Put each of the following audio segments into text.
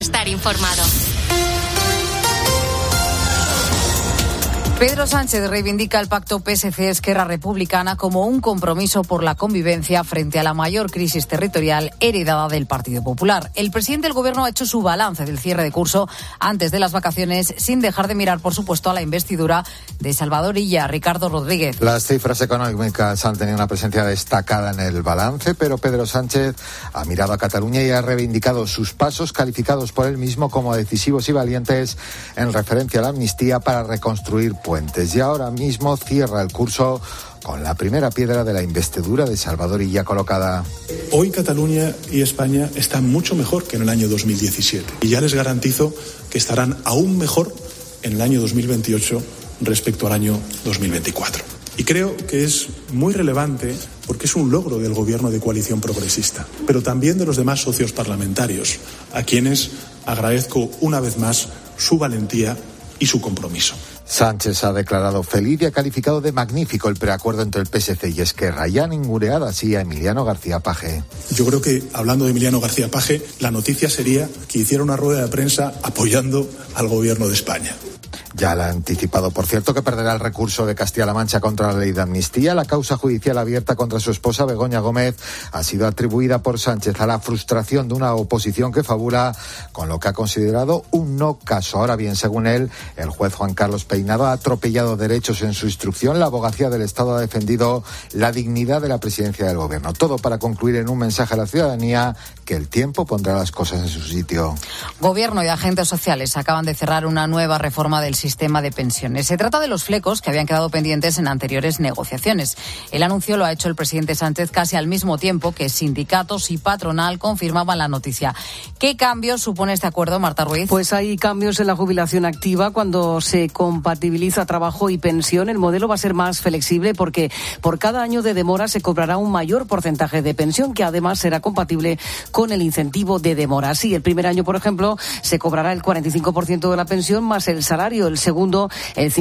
estar informado. Pedro Sánchez reivindica el pacto PSC-Esquerra Republicana como un compromiso por la convivencia frente a la mayor crisis territorial heredada del Partido Popular. El presidente del Gobierno ha hecho su balance del cierre de curso antes de las vacaciones, sin dejar de mirar, por supuesto, a la investidura de Salvador Illa. Ricardo Rodríguez. Las cifras económicas han tenido una presencia destacada en el balance, pero Pedro Sánchez ha mirado a Cataluña y ha reivindicado sus pasos, calificados por él mismo como decisivos y valientes, en referencia a la amnistía para reconstruir puentes. Y ahora mismo cierra el curso con la primera piedra de la investidura de Salvador Illa colocada. Hoy Cataluña y España están mucho mejor que en el año 2017. Y ya les garantizo que estarán aún mejor en el año 2028 respecto al año 2024. Y creo que es muy relevante porque es un logro del gobierno de coalición progresista, pero también de los demás socios parlamentarios, a quienes agradezco una vez más su valentía y su compromiso. Sánchez ha declarado feliz y ha calificado de magnífico el preacuerdo entre el PSC y Esquerra, y ha ninguneado así a Emiliano García Paje. Yo creo que, hablando de Emiliano García Paje, la noticia sería que hiciera una rueda de prensa apoyando al gobierno de España. Ya le ha anticipado, por cierto, que perderá el recurso de Castilla-La Mancha contra la ley de amnistía. La causa judicial abierta contra su esposa Begoña Gómez ha sido atribuida por Sánchez a la frustración de una oposición que fabula con lo que ha considerado un no caso. Ahora bien, según él, el juez Juan Carlos Peinado ha atropellado derechos en su instrucción. La abogacía del Estado ha defendido la dignidad de la presidencia del Gobierno. Todo para concluir en un mensaje a la ciudadanía que el tiempo pondrá las cosas en su sitio. Gobierno y agentes sociales acaban de cerrar una nueva reforma del sistema de pensiones. Se trata de los flecos que habían quedado pendientes en anteriores negociaciones. El anuncio lo ha hecho el presidente Sánchez casi al mismo tiempo que sindicatos y patronal confirmaban la noticia. ¿Qué cambios supone este acuerdo, Marta Ruiz? Pues hay cambios en la jubilación activa cuando se compatibiliza trabajo y pensión. El modelo va a ser más flexible porque por cada año de demora se cobrará un mayor porcentaje de pensión, que además será compatible con el incentivo de demora. Así, el primer año, por ejemplo, se cobrará el 45% de la pensión más el salario, el segundo el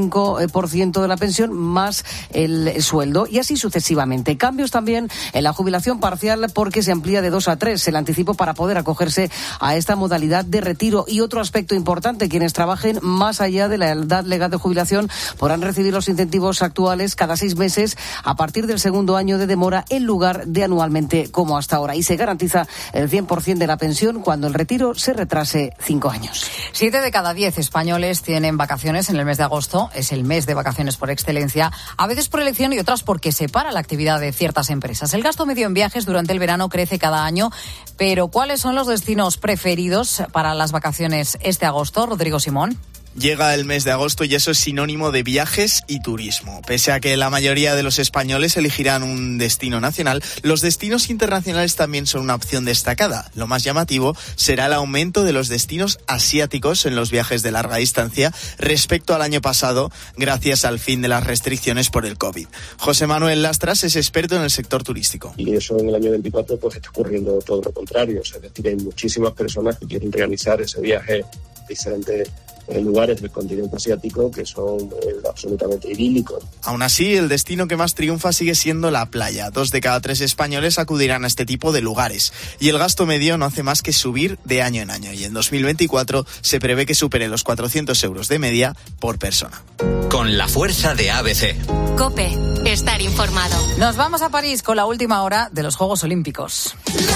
55% de la pensión más el sueldo, y así sucesivamente. Cambios también en la jubilación parcial porque se amplía de 2 a 3 el anticipo para poder acogerse a esta modalidad de retiro. Y otro aspecto importante, quienes trabajen más allá de la edad legal de jubilación podrán recibir los incentivos actuales cada 6 meses a partir del segundo año de demora en lugar de anualmente como hasta ahora. Y se garantiza el 100% de la pensión cuando el retiro se retrase 5 años. 7 de cada 10 españoles tienen vacaciones en el mes de agosto. Es el mes de vacaciones por excelencia, a veces por elección y otras porque se para la actividad de ciertas empresas. El gasto medio en viajes durante el verano crece cada año, pero ¿cuáles son los destinos preferidos para las vacaciones este agosto, Rodrigo Simón? Llega el mes de agosto y eso es sinónimo de viajes y turismo. Pese a que la mayoría de los españoles elegirán un destino nacional, los destinos internacionales también son una opción destacada. Lo más llamativo será el aumento de los destinos asiáticos en los viajes de larga distancia respecto al año pasado, gracias al fin de las restricciones por el COVID. José Manuel Lastras es experto en el sector turístico. Y eso en el año 24 pues está ocurriendo todo lo contrario. Es decir, hay muchísimas personas que quieren realizar ese viaje a diferentes lugares del continente asiático que son absolutamente idílicos. Aún así, el destino que más triunfa sigue siendo la playa. 2 de cada 3 españoles acudirán a este tipo de lugares. Y el gasto medio no hace más que subir de año en año. Y en 2024 se prevé que supere los 400 euros de media por persona. Con la fuerza de ABC. COPE. Estar informado. Nos vamos a París con la última hora de los Juegos Olímpicos.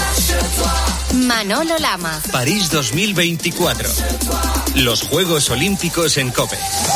Manolo Lama. París 2024. Los Juegos Olímpicos en COPE.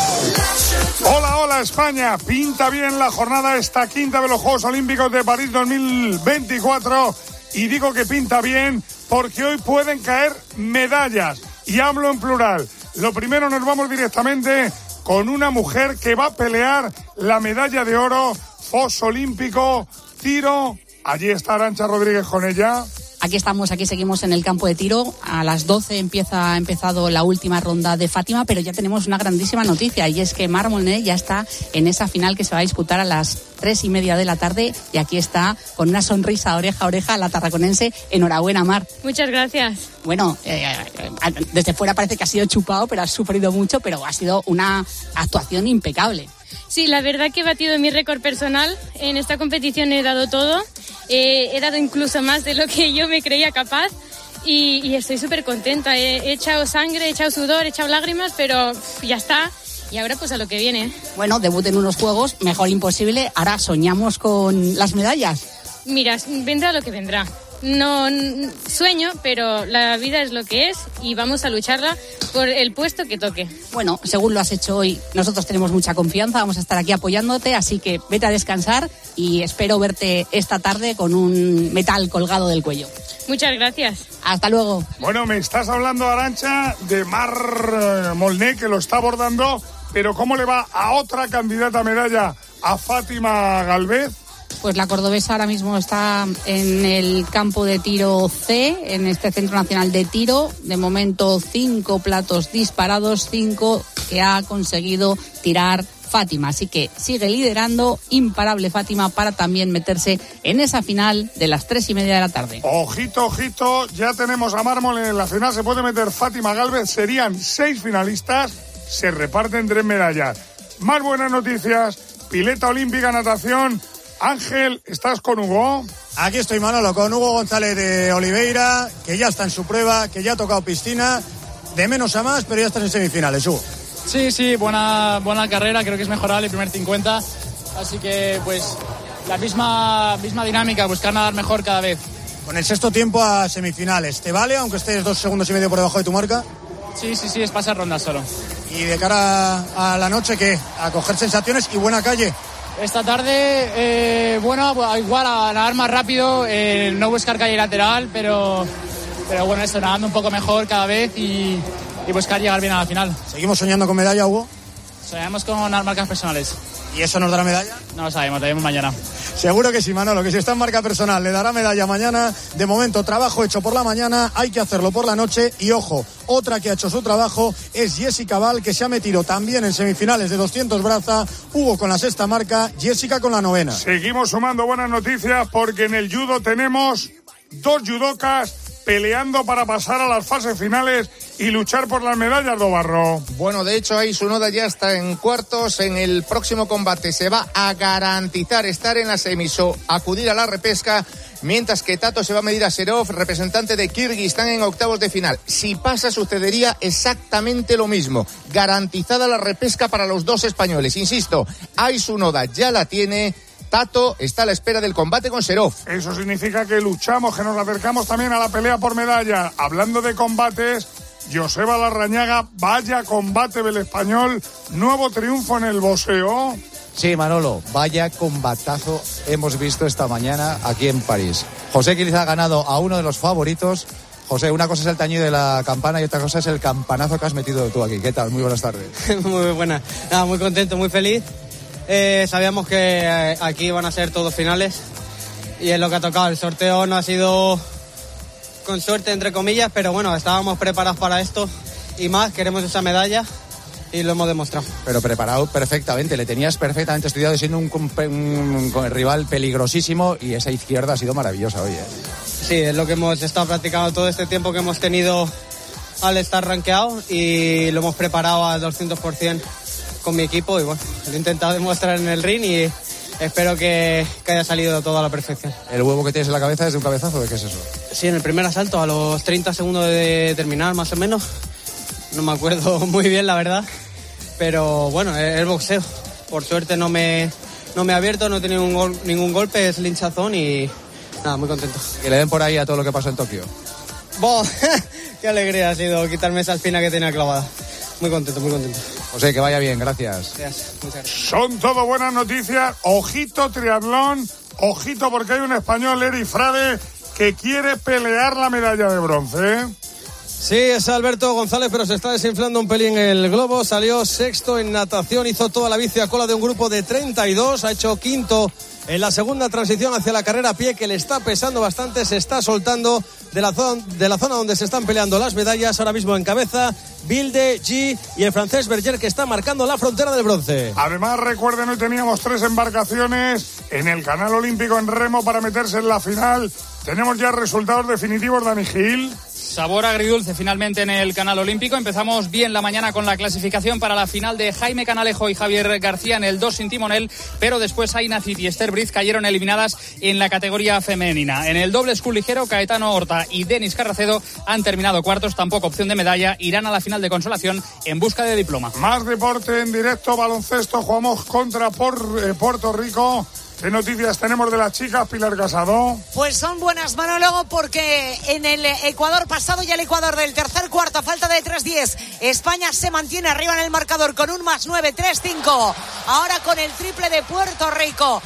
Hola, hola España. Pinta bien la jornada esta quinta de los Juegos Olímpicos de París 2024. Y digo que pinta bien porque hoy pueden caer medallas. Y hablo en plural. Lo primero, nos vamos directamente con una mujer que va a pelear la medalla de oro, foso olímpico, tiro. Allí está Arantxa Rodríguez con ella. Aquí estamos, aquí seguimos en el campo de tiro. A las 12 ha empezado la última ronda de Fátima, pero ya tenemos una grandísima noticia, y es que Mar Molné ya está en esa final que se va a disputar a las 3:30 de la tarde, y aquí está con una sonrisa oreja a oreja la tarraconense. Enhorabuena, Mar. Muchas gracias. Bueno, desde fuera parece que ha sido chupado, pero has sufrido mucho, pero ha sido una actuación impecable. Sí, la verdad que he batido mi récord personal. En esta competición he dado todo. He dado incluso más de lo que yo me creía capaz. y estoy súper contenta. He echado sangre, he echado sudor, he echado lágrimas, pero ya está. Y ahora pues a lo que viene. Bueno, debut en unos Juegos, mejor imposible. Ahora soñamos con las medallas. Mira, vendrá lo que vendrá. No sueño, pero la vida es lo que es y vamos a lucharla por el puesto que toque. Bueno, según lo has hecho hoy, nosotros tenemos mucha confianza, vamos a estar aquí apoyándote, así que vete a descansar y espero verte esta tarde con un metal colgado del cuello. Muchas gracias. Hasta luego. Bueno, me estás hablando, Arantxa, de Mar Molné, que lo está abordando, pero ¿cómo le va a otra candidata a medalla, a Fátima Galvez? Pues la cordobesa ahora mismo está en el campo de tiro C, en este Centro Nacional de Tiro. De momento 5 platos disparados, 5 que ha conseguido tirar Fátima. Así que sigue liderando, imparable Fátima, para también meterse en esa final de las 3:30 de la tarde. Ojito, ojito, ya tenemos a Mármol en la final, se puede meter Fátima Galvez, serían 6 finalistas, se reparten 3 medallas. Más buenas noticias, pileta olímpica, natación. Ángel, ¿estás con Hugo? Aquí estoy, Manolo, con Hugo González de Oliveira, que ya está en su prueba, que ya ha tocado piscina, de menos a más, pero ya estás en semifinales, Hugo. Sí, buena carrera, creo que es mejorable el primer 50, así que pues la misma dinámica, buscar nadar mejor cada vez. Con el sexto tiempo a semifinales, ¿te vale, aunque estés 2 segundos y medio por debajo de tu marca? Sí, es pasar rondas solo. Y de cara a la noche, ¿qué? A coger sensaciones y buena calle. Esta tarde, igual a nadar más rápido, no buscar calle lateral, pero bueno, eso, nadando un poco mejor cada vez y buscar llegar bien a la final. ¿Seguimos soñando con medalla, Hugo? Soñamos con las marcas personales. ¿Y eso nos dará medalla? No lo sabemos, te vemos mañana. Seguro que sí, Manolo, que si está en marca personal le dará medalla mañana. De momento, trabajo hecho por la mañana, hay que hacerlo por la noche. Y ojo, otra que ha hecho su trabajo es Jessica Val, que se ha metido también en semifinales de 200 braza. Hugo con la 6ª marca, Jessica con la 9ª. Seguimos sumando buenas noticias porque en el judo tenemos 2 judocas peleando para pasar a las fases finales y luchar por las medallas, Dobarro. Bueno, de hecho, ahí Tsunoda ya está en cuartos. En el próximo combate se va a garantizar estar en la semis o acudir a la repesca, mientras que Tato se va a medir a Serov, representante de Kirguistán, en octavos de final. Si pasa, sucedería exactamente lo mismo. Garantizada la repesca para los 2 españoles. Insisto, ahí Tsunoda ya la tiene. Tato está a la espera del combate con Serov. Eso significa que luchamos, que nos acercamos también a la pelea por medalla. Hablando de combates, Joseba Larrañaga, vaya combate del español, nuevo triunfo en el boxeo. Sí, Manolo, vaya combatazo hemos visto esta mañana aquí en París. José Quiliz ha ganado a uno de los favoritos. José, una cosa es el tañido de la campana y otra cosa es el campanazo que has metido tú aquí. ¿Qué tal? Muy buenas tardes. Muy buena. Nada, muy contento, muy feliz. Sabíamos que aquí iban a ser todos finales y es lo que ha tocado. El sorteo no ha sido con suerte, entre comillas, pero bueno, estábamos preparados para esto y más, queremos esa medalla y lo hemos demostrado. Pero preparado perfectamente, le tenías perfectamente estudiado, siendo un rival peligrosísimo, y esa izquierda ha sido maravillosa hoy, ¿eh? Sí, es lo que hemos estado practicando todo este tiempo que hemos tenido al estar rankeado y lo hemos preparado al 200% con mi equipo y bueno, lo he intentado demostrar en el ring y espero que haya salido todo a la perfección. ¿El huevo que tienes en la cabeza es de un cabezazo? ¿De qué es eso? Sí, en el primer asalto, a los 30 segundos de terminar más o menos. No me acuerdo muy bien, la verdad. Pero bueno, es boxeo. Por suerte no me he abierto, no he tenido ningún golpe, es linchazón y nada, muy contento. Que le den por ahí a todo lo que pasó en Tokio. Qué alegría ha sido quitarme esa espina que tenía clavada. Muy contento, muy contento. José, que vaya bien, gracias. Gracias, muchas gracias. Son todo buenas noticias. Ojito triatlón, ojito porque hay un español, Eri Frade, que quiere pelear la medalla de bronce, ¿eh? Sí, es Alberto González, pero se está desinflando un pelín el globo. Salió sexto en natación, hizo toda la bici a cola de un grupo de 32, ha hecho quinto en la segunda transición hacia la carrera a pie, que le está pesando bastante, se está soltando de la zona donde se están peleando las medallas. Ahora mismo en cabeza Bilde, G y el francés Berger, que está marcando la frontera del bronce. Además, recuerden, hoy teníamos 3 embarcaciones en el canal olímpico en remo para meterse en la final. Tenemos ya resultados definitivos, Dani Gil. Sabor agridulce finalmente en el Canal Olímpico. Empezamos bien la mañana con la clasificación para la final de Jaime Canalejo y Javier García en el 2 sin timonel, pero después Aina Cid y Esther Briz cayeron eliminadas en la categoría femenina. En el doble scull ligero, Caetano Horta y Denis Carracedo han terminado cuartos, tampoco opción de medalla, irán a la final de consolación en busca de diploma. Más deporte en directo, baloncesto, jugamos contra Puerto Rico. ¿Qué noticias tenemos de las chicas, Pilar Casado? Pues son buenas, Manolo, porque en el Ecuador pasado y el Ecuador del tercer cuarto, a falta de 3-10, España se mantiene arriba en el marcador con un +9, 3-5. Ahora con el triple de Puerto Rico,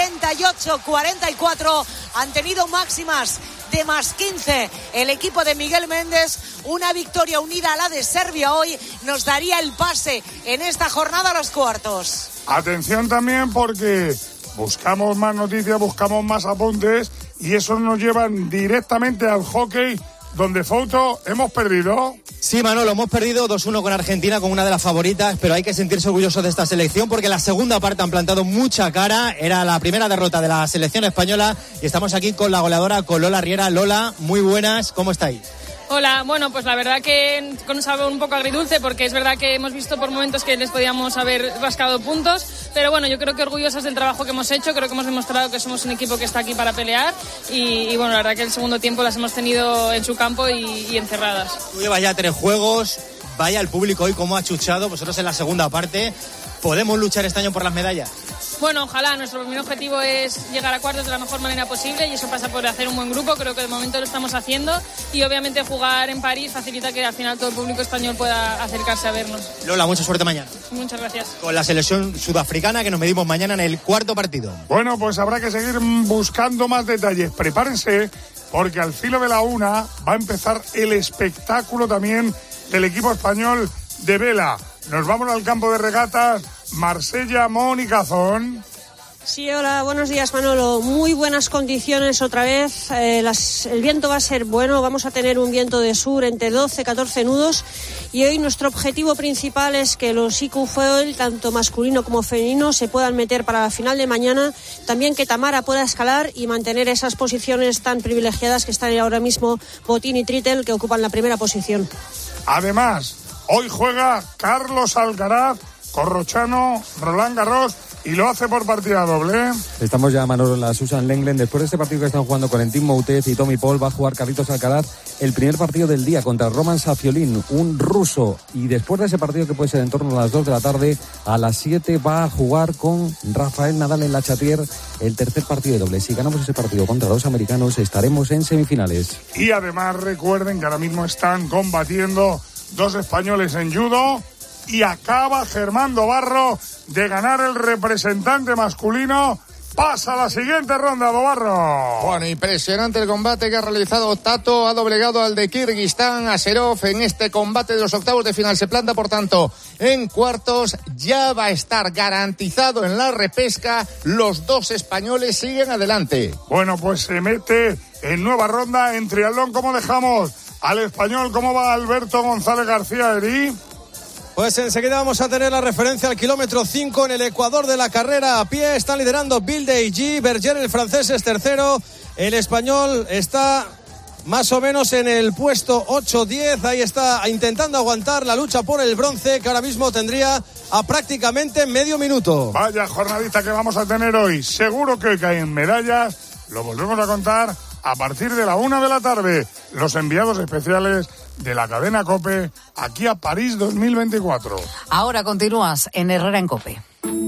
38-44, han tenido máximas de +15 el equipo de Miguel Méndez. Una victoria unida a la de Serbia hoy nos daría el pase en esta jornada a los cuartos. Atención también porque buscamos más noticias, buscamos más apuntes y eso nos llevan directamente al hockey, donde Fouto hemos perdido. Sí, Manolo, hemos perdido 2-1 con Argentina, con una de las favoritas, pero hay que sentirse orgulloso de esta selección porque la segunda parte han plantado mucha cara. Era la primera derrota de la selección española y estamos aquí con la goleadora, con Lola Riera. Lola, muy buenas, ¿cómo estáis? Hola, bueno, pues la verdad que con un sabor un poco agridulce, porque es verdad que hemos visto por momentos que les podíamos haber rascado puntos, pero bueno, yo creo que orgullosas del trabajo que hemos hecho, creo que hemos demostrado que somos un equipo que está aquí para pelear y bueno, la verdad que el segundo tiempo las hemos tenido en su campo y encerradas. Tú llevas ya 3 juegos, vaya el público hoy cómo ha chuchado, vosotros en la segunda parte, ¿podemos luchar este año por las medallas? Bueno, ojalá, nuestro primer objetivo es llegar a cuartos de la mejor manera posible y eso pasa por hacer un buen grupo, creo que de momento lo estamos haciendo y obviamente jugar en París facilita que al final todo el público español pueda acercarse a vernos. Lola, mucha suerte mañana. Muchas gracias. Con la selección sudafricana que nos medimos mañana en el cuarto partido. Bueno, pues habrá que seguir buscando más detalles. Prepárense porque al filo de la 1 va a empezar el espectáculo también del equipo español de vela. Nos vamos al campo de regatas. Marsella, Mónica Zón. Sí, hola, buenos días, Manolo. Muy buenas condiciones otra vez. El viento va a ser bueno, vamos a tener un viento de sur entre 12 y 14 nudos y hoy nuestro objetivo principal es que los IQ Foil, tanto masculino como femenino, se puedan meter para la final de mañana. También que Tamara pueda escalar y mantener esas posiciones tan privilegiadas que están ahora mismo Botín y Trittel, que ocupan la primera posición. Además, hoy juega Carlos Alcaraz, Corrochano, Roland Garros y lo hace por partida doble. Estamos ya, Manolo, en la Susan Lenglen. Después de este partido que están jugando Corentin Moutet y Tommy Paul, va a jugar Carlitos Alcaraz el primer partido del día contra Roman Safiolin, un ruso. Y después de ese partido, que puede ser en torno a las 2 de la tarde, a las 7 va a jugar con Rafael Nadal en la Chatier el tercer partido de doble. Si ganamos ese partido contra los americanos, estaremos en semifinales. Y además recuerden que ahora mismo están combatiendo 2 españoles en judo. Y acaba Germán Dobarro de ganar el representante masculino. Pasa a la siguiente ronda, Dobarro. Bueno, impresionante el combate que ha realizado Tato. Ha doblegado al de Kirguistán, a Serov, en este combate de los octavos de final. Se planta, por tanto, en cuartos. Ya va a estar garantizado en la repesca. Los 2 españoles siguen adelante. Bueno, pues se mete en nueva ronda en triatlón. ¿Cómo dejamos al español? ¿Cómo va Alberto González García, Eri? Pues enseguida vamos a tener la referencia al kilómetro 5 en el Ecuador de la carrera a pie. Están liderando Bilde y G. Berger, el francés, es tercero. El español está más o menos en el puesto 8-10. Ahí está intentando aguantar la lucha por el bronce, que ahora mismo tendría a prácticamente medio minuto. Vaya jornadita que vamos a tener hoy. Seguro que hoy caen medallas. Lo volvemos a contar a partir de la 1 de la tarde. Los enviados especiales de la cadena COPE aquí a París 2024. Ahora continúas en Herrera en COPE.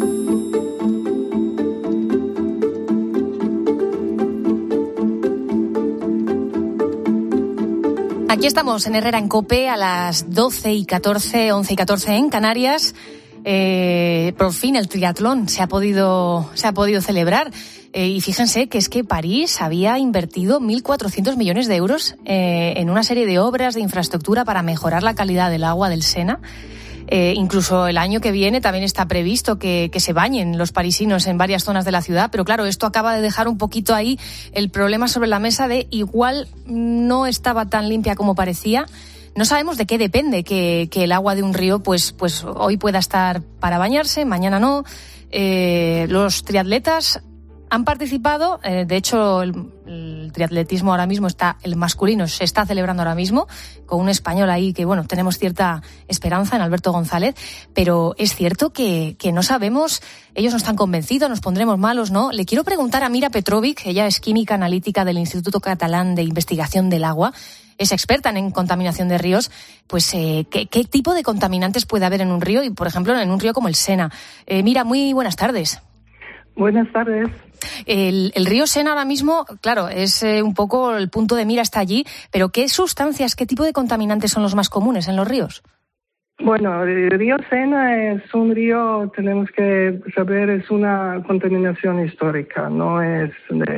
Aquí estamos en Herrera en COPE a las 12 y 14, 11 y 14 en Canarias. Por fin el triatlón se ha podido celebrar. Y fíjense que es que París había invertido 1.400 millones de euros en una serie de obras de infraestructura para mejorar la calidad del agua del Sena. Incluso el año que viene también está previsto que se bañen los parisinos en varias zonas de la ciudad, pero claro, esto acaba de dejar un poquito ahí el problema sobre la mesa de igual no estaba tan limpia como parecía. No sabemos de qué depende que el agua de un río pues hoy pueda estar para bañarse, mañana no. Los triatletas Han participado, de hecho, el triatletismo ahora mismo el masculino se está celebrando ahora mismo, con un español ahí que, bueno, tenemos cierta esperanza en Alberto González, pero es cierto que no sabemos, ellos no están convencidos, nos pondremos malos, ¿no? Le quiero preguntar a Mira Petrovic, ella es química analítica del Instituto Catalán de Investigación del Agua, es experta en contaminación de ríos, pues ¿qué tipo de contaminantes puede haber en un río y, por ejemplo, en un río como el Sena? Mira, muy buenas tardes. Buenas tardes. El río Sena ahora mismo, claro, es un poco el punto de mira está allí, pero ¿qué sustancias, qué tipo de contaminantes son los más comunes en los ríos? Bueno, el río Sena es un río, tenemos que saber, es una contaminación histórica, no es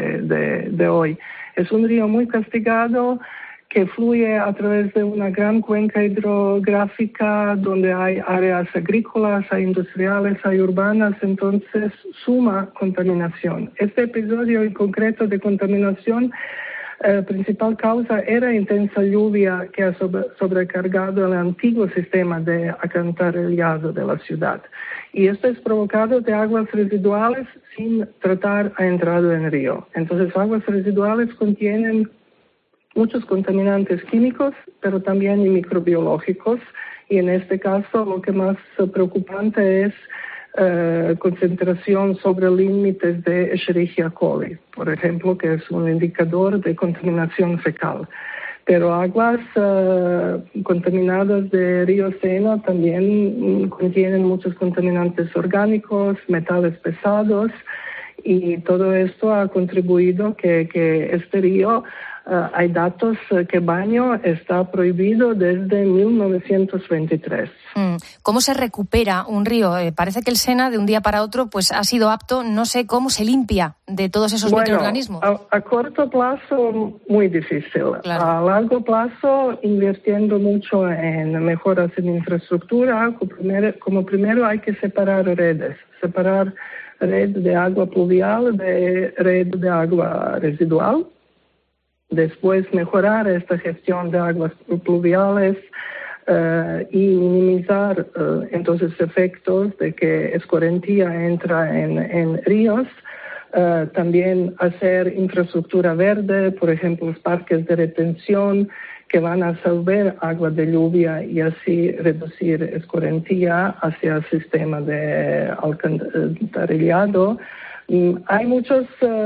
de hoy. Es un río muy castigado que fluye a través de una gran cuenca hidrográfica donde hay áreas agrícolas, hay industriales, hay urbanas, entonces suma contaminación. Este episodio en concreto de contaminación, principal causa era intensa lluvia que ha sobrecargado el antiguo sistema de alcantarillado de la ciudad. Y esto es provocado de aguas residuales sin tratar a entrado en el río. Entonces, aguas residuales contienen muchos contaminantes químicos, pero también microbiológicos, y en este caso lo que más preocupante es concentración sobre límites de Escherichia coli, por ejemplo, que es un indicador de contaminación fecal. Pero aguas contaminadas de río Sena también contienen muchos contaminantes orgánicos, metales pesados, y todo esto ha contribuido que este río, hay datos que baño está prohibido desde 1923. ¿Cómo se recupera un río? Parece que el Sena de un día para otro pues ha sido apto, no sé cómo se limpia de todos esos microorganismos. A corto plazo muy difícil. Claro. A largo plazo invirtiendo mucho en mejoras en infraestructura. Como primero hay que separar redes, red de agua pluvial de red de agua residual. Después mejorar esta gestión de aguas pluviales y minimizar entonces efectos de que escorrentía entra en ríos. También hacer infraestructura verde, por ejemplo, parques de retención que van a absorber agua de lluvia y así reducir escorrentía hacia el sistema de alcantarillado. Hay muchas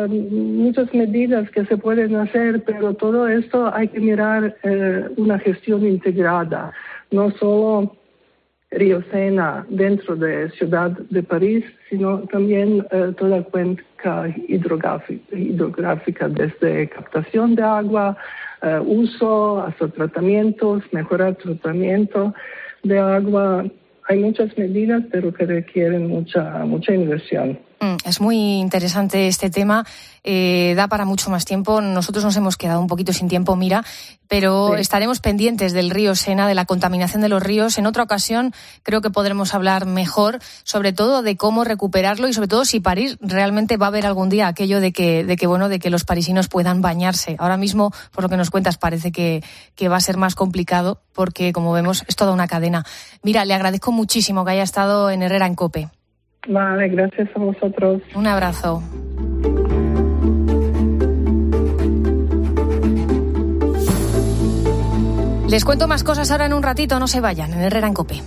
medidas que se pueden hacer, pero todo esto hay que mirar una gestión integrada, no solo río Sena dentro de Ciudad de París, sino también toda cuenca hidrográfica, desde captación de agua, uso, hasta tratamientos, mejorar tratamiento de agua. Hay muchas medidas, pero que requieren mucha inversión. Es muy interesante este tema, da para mucho más tiempo. Nosotros nos hemos quedado un poquito sin tiempo, Mira, pero sí, estaremos pendientes del río Sena, de la contaminación de los ríos. En otra ocasión creo que podremos hablar mejor, sobre todo de cómo recuperarlo y sobre todo si París realmente va a haber algún día aquello de que los parisinos puedan bañarse. Ahora mismo, por lo que nos cuentas, parece que va a ser más complicado porque, como vemos, es toda una cadena. Mira, le agradezco muchísimo que haya estado en Herrera en COPE. Vale, gracias a vosotros. Un abrazo. Les cuento más cosas ahora en un ratito, no se vayan, en Herrera en COPE.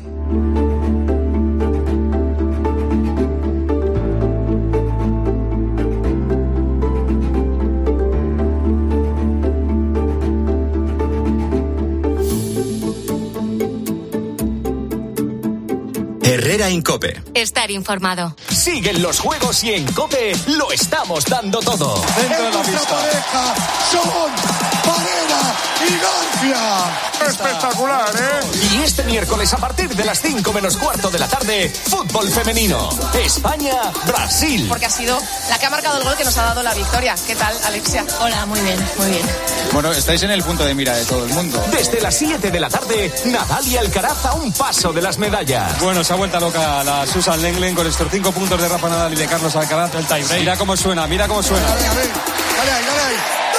Herrera en COPE. Estar informado. Siguen los juegos y en COPE lo estamos dando todo. Dentro de la pista. Pareja son Varela y García. Espectacular, ¿eh? Y este miércoles a partir de las 5:15 de la tarde, fútbol femenino. España-Brasil. Porque ha sido la que ha marcado el gol que nos ha dado la victoria. ¿Qué tal, Alexia? Hola, muy bien, muy bien. Bueno, estáis en el punto de mira de todo el mundo. Desde las 7 de la tarde, Nadal y Alcaraz a un paso de las medallas. Bueno, se ha vuelto loca la Susan Lenglen con estos 5 puntos de Rafa Nadal y de Carlos Alcaraz. El tiebreak. Mira cómo suena, mira cómo suena. Dale ahí.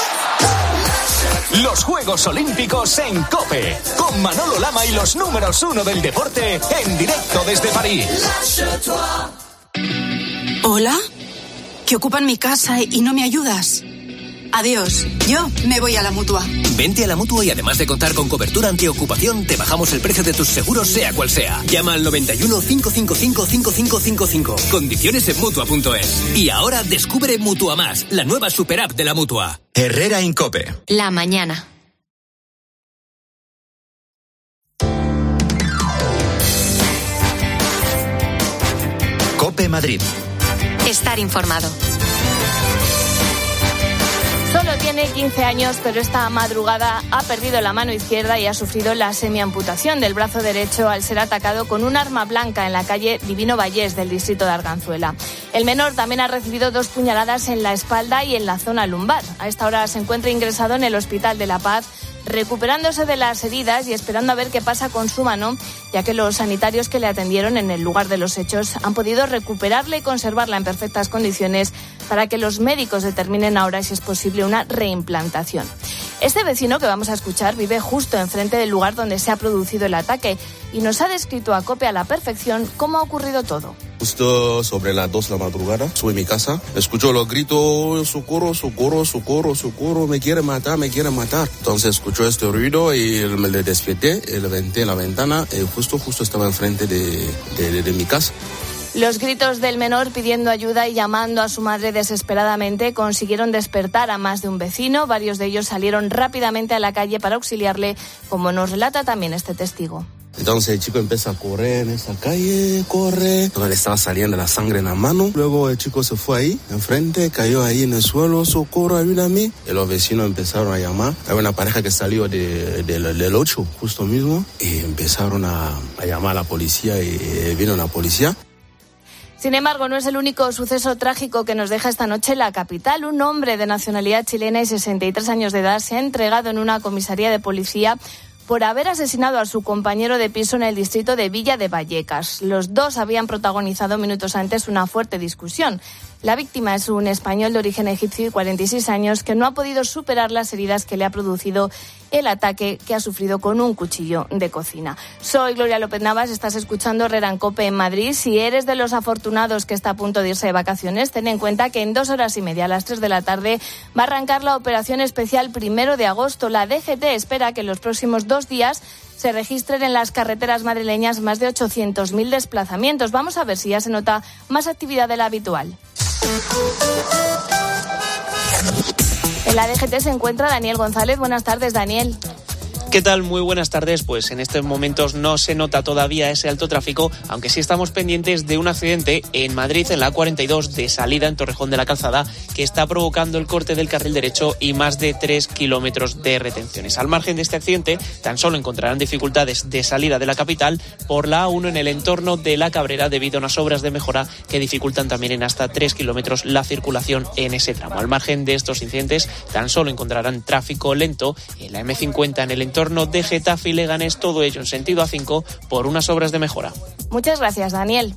Los Juegos Olímpicos en COPE. Con Manolo Lama y los números 1 del deporte en directo desde París. ¿Hola? que ocupan mi casa y no me ayudas. Adiós, yo me voy a la Mutua. Vente a la Mutua y además de contar con cobertura antiocupación, te bajamos el precio de tus seguros sea cual sea. Llama al 91 555 5555. Condiciones en Mutua.es. Y ahora descubre Mutua Más, la nueva super app de la Mutua. Herrera Incope. La mañana. Cope Madrid. Estar informado. Solo tiene 15 años, pero esta madrugada ha perdido la mano izquierda y ha sufrido la semiamputación del brazo derecho al ser atacado con un arma blanca en la calle Divino Vallés del distrito de Arganzuela. El menor también ha recibido 2 puñaladas en la espalda y en la zona lumbar. A esta hora se encuentra ingresado en el Hospital de La Paz, recuperándose de las heridas y esperando a ver qué pasa con su mano, ya que los sanitarios que le atendieron en el lugar de los hechos han podido recuperarla y conservarla en perfectas condiciones para que los médicos determinen ahora si es posible una reimplantación. Este vecino que vamos a escuchar vive justo enfrente del lugar donde se ha producido el ataque y nos ha descrito a COPE a la perfección cómo ha ocurrido todo. Justo sobre las 2 de la madrugada, estuve en mi casa, escucho los gritos, socorro, socorro, socorro, socorro, me quiere matar, me quiere matar. Entonces escucho este ruido y me le despierté, levanté la ventana y justo estaba enfrente de mi casa. Los gritos del menor pidiendo ayuda y llamando a su madre desesperadamente consiguieron despertar a más de un vecino. Varios de ellos salieron rápidamente a la calle para auxiliarle, como nos relata también este testigo. Entonces el chico empieza a correr en esa calle, corre, le estaba saliendo la sangre en la mano. Luego el chico se fue ahí, enfrente, cayó ahí en el suelo, socorro, ayúdame. Y los vecinos empezaron a llamar. Había una pareja que salió del 8, justo mismo, y empezaron a llamar a la policía y vino la policía. Sin embargo, no es el único suceso trágico que nos deja esta noche la capital. Un hombre de nacionalidad chilena y 63 años de edad se ha entregado en una comisaría de policía por haber asesinado a su compañero de piso en el distrito de Villa de Vallecas. Los dos habían protagonizado minutos antes una fuerte discusión. La víctima es un español de origen egipcio y 46 años que no ha podido superar las heridas que le ha producido el ataque que ha sufrido con un cuchillo de cocina. Soy Gloria López Navas, estás escuchando Herrera en COPE en Madrid. Si eres de los afortunados que está a punto de irse de vacaciones, ten en cuenta que en 2 horas y media, a las 3 de la tarde, va a arrancar la operación especial 1 de agosto. La DGT espera que en los próximos 2 días se registren en las carreteras madrileñas más de 800.000 desplazamientos. Vamos a ver si ya se nota más actividad de la habitual. En la DGT se encuentra Daniel González. Buenas tardes, Daniel. ¿Qué tal? Muy buenas tardes. Pues en estos momentos no se nota todavía ese alto tráfico, aunque sí estamos pendientes de un accidente en Madrid, en la A42 de salida en Torrejón de la Calzada, que está provocando el corte del carril derecho y más de 3 kilómetros de retenciones. Al margen de este accidente, tan solo encontrarán dificultades de salida de la capital por la A1 en el entorno de La Cabrera debido a unas obras de mejora que dificultan también en hasta 3 kilómetros la circulación en ese tramo. Al margen de estos incidentes, tan solo encontrarán tráfico lento en la M50 en el entorno de Getafe y Leganés, todo ello en sentido A5 por unas obras de mejora. Muchas gracias, Daniel.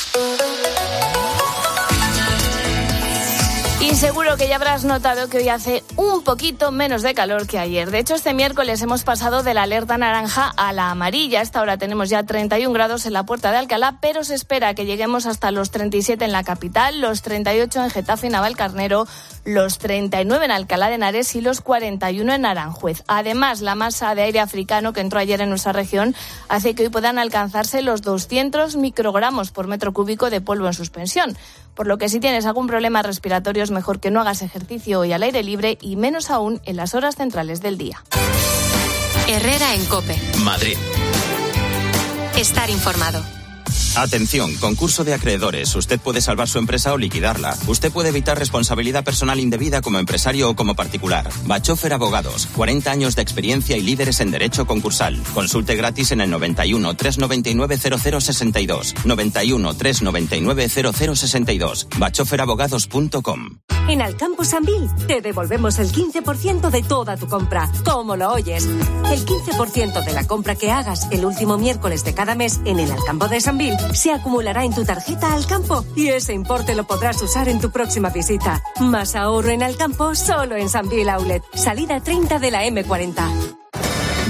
Y seguro que ya habrás notado que hoy hace un poquito menos de calor que ayer. De hecho, este miércoles hemos pasado de la alerta naranja a la amarilla. A esta hora tenemos ya 31 grados en la Puerta de Alcalá, pero se espera que lleguemos hasta los 37 en la capital, los 38 en Getafe y Navalcarnero, los 39 en Alcalá de Henares y los 41 en Aranjuez. Además, la masa de aire africano que entró ayer en nuestra región hace que hoy puedan alcanzarse los 200 microgramos por metro cúbico de polvo en suspensión. Por lo que si tienes algún problema respiratorio es mejor que no hagas ejercicio hoy al aire libre y menos aún en las horas centrales del día. Herrera en COPE. Madrid. Estar informado. Atención, concurso de acreedores. Usted puede salvar su empresa o liquidarla. Usted puede evitar responsabilidad personal indebida como empresario o como particular. Bachofer Abogados, 40 años de experiencia y líderes en derecho concursal. Consulte gratis en el 91 399 0062. 91 399 0062. bachoferabogados.com. En Alcampo Sambil te devolvemos el 15% de toda tu compra. ¿Cómo lo oyes? El 15% de la compra que hagas el último miércoles de cada mes en el Alcampo de Sambil se acumulará en tu tarjeta Alcampo y ese importe lo podrás usar en tu próxima visita. Más ahorro en Alcampo solo en Sambil Outlet. Salida 30 de la M40.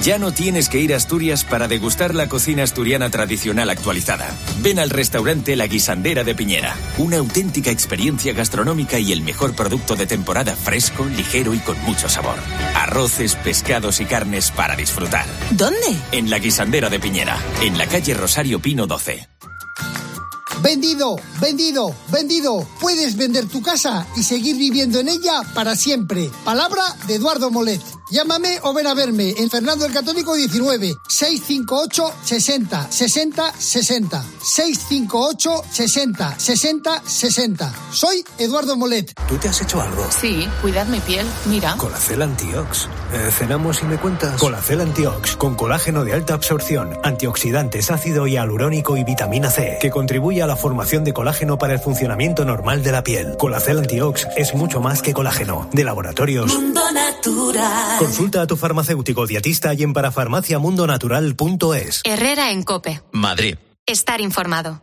Ya no tienes que ir a Asturias para degustar la cocina asturiana tradicional actualizada. Ven al restaurante La Guisandera de Piñera. Una auténtica experiencia gastronómica y el mejor producto de temporada, fresco, ligero y con mucho sabor. Arroces, pescados y carnes para disfrutar. ¿Dónde? En La Guisandera de Piñera, en la calle Rosario Pino 12. Vendido, vendido, vendido. Puedes vender tu casa y seguir viviendo en ella para siempre. Palabra de Eduardo Molet. Llámame o ven a verme en Fernando el Católico 19, 658 60 60 60. 658 60 60 60. Soy Eduardo Molet. ¿Tú te has hecho algo? Sí, cuidar mi piel, mira. Colacel Antiox. ¿Cenamos y me cuentas? Colacel Antiox, con colágeno de alta absorción, antioxidantes, ácido hialurónico y vitamina C, que contribuye a la formación de colágeno para el funcionamiento normal de la piel. Colacel Antiox es mucho más que colágeno. De Laboratorios Mundo Natural. Consulta a tu farmacéutico dietista y en parafarmaciamundonatural.es. Herrera en COPE. Madrid. Estar informado.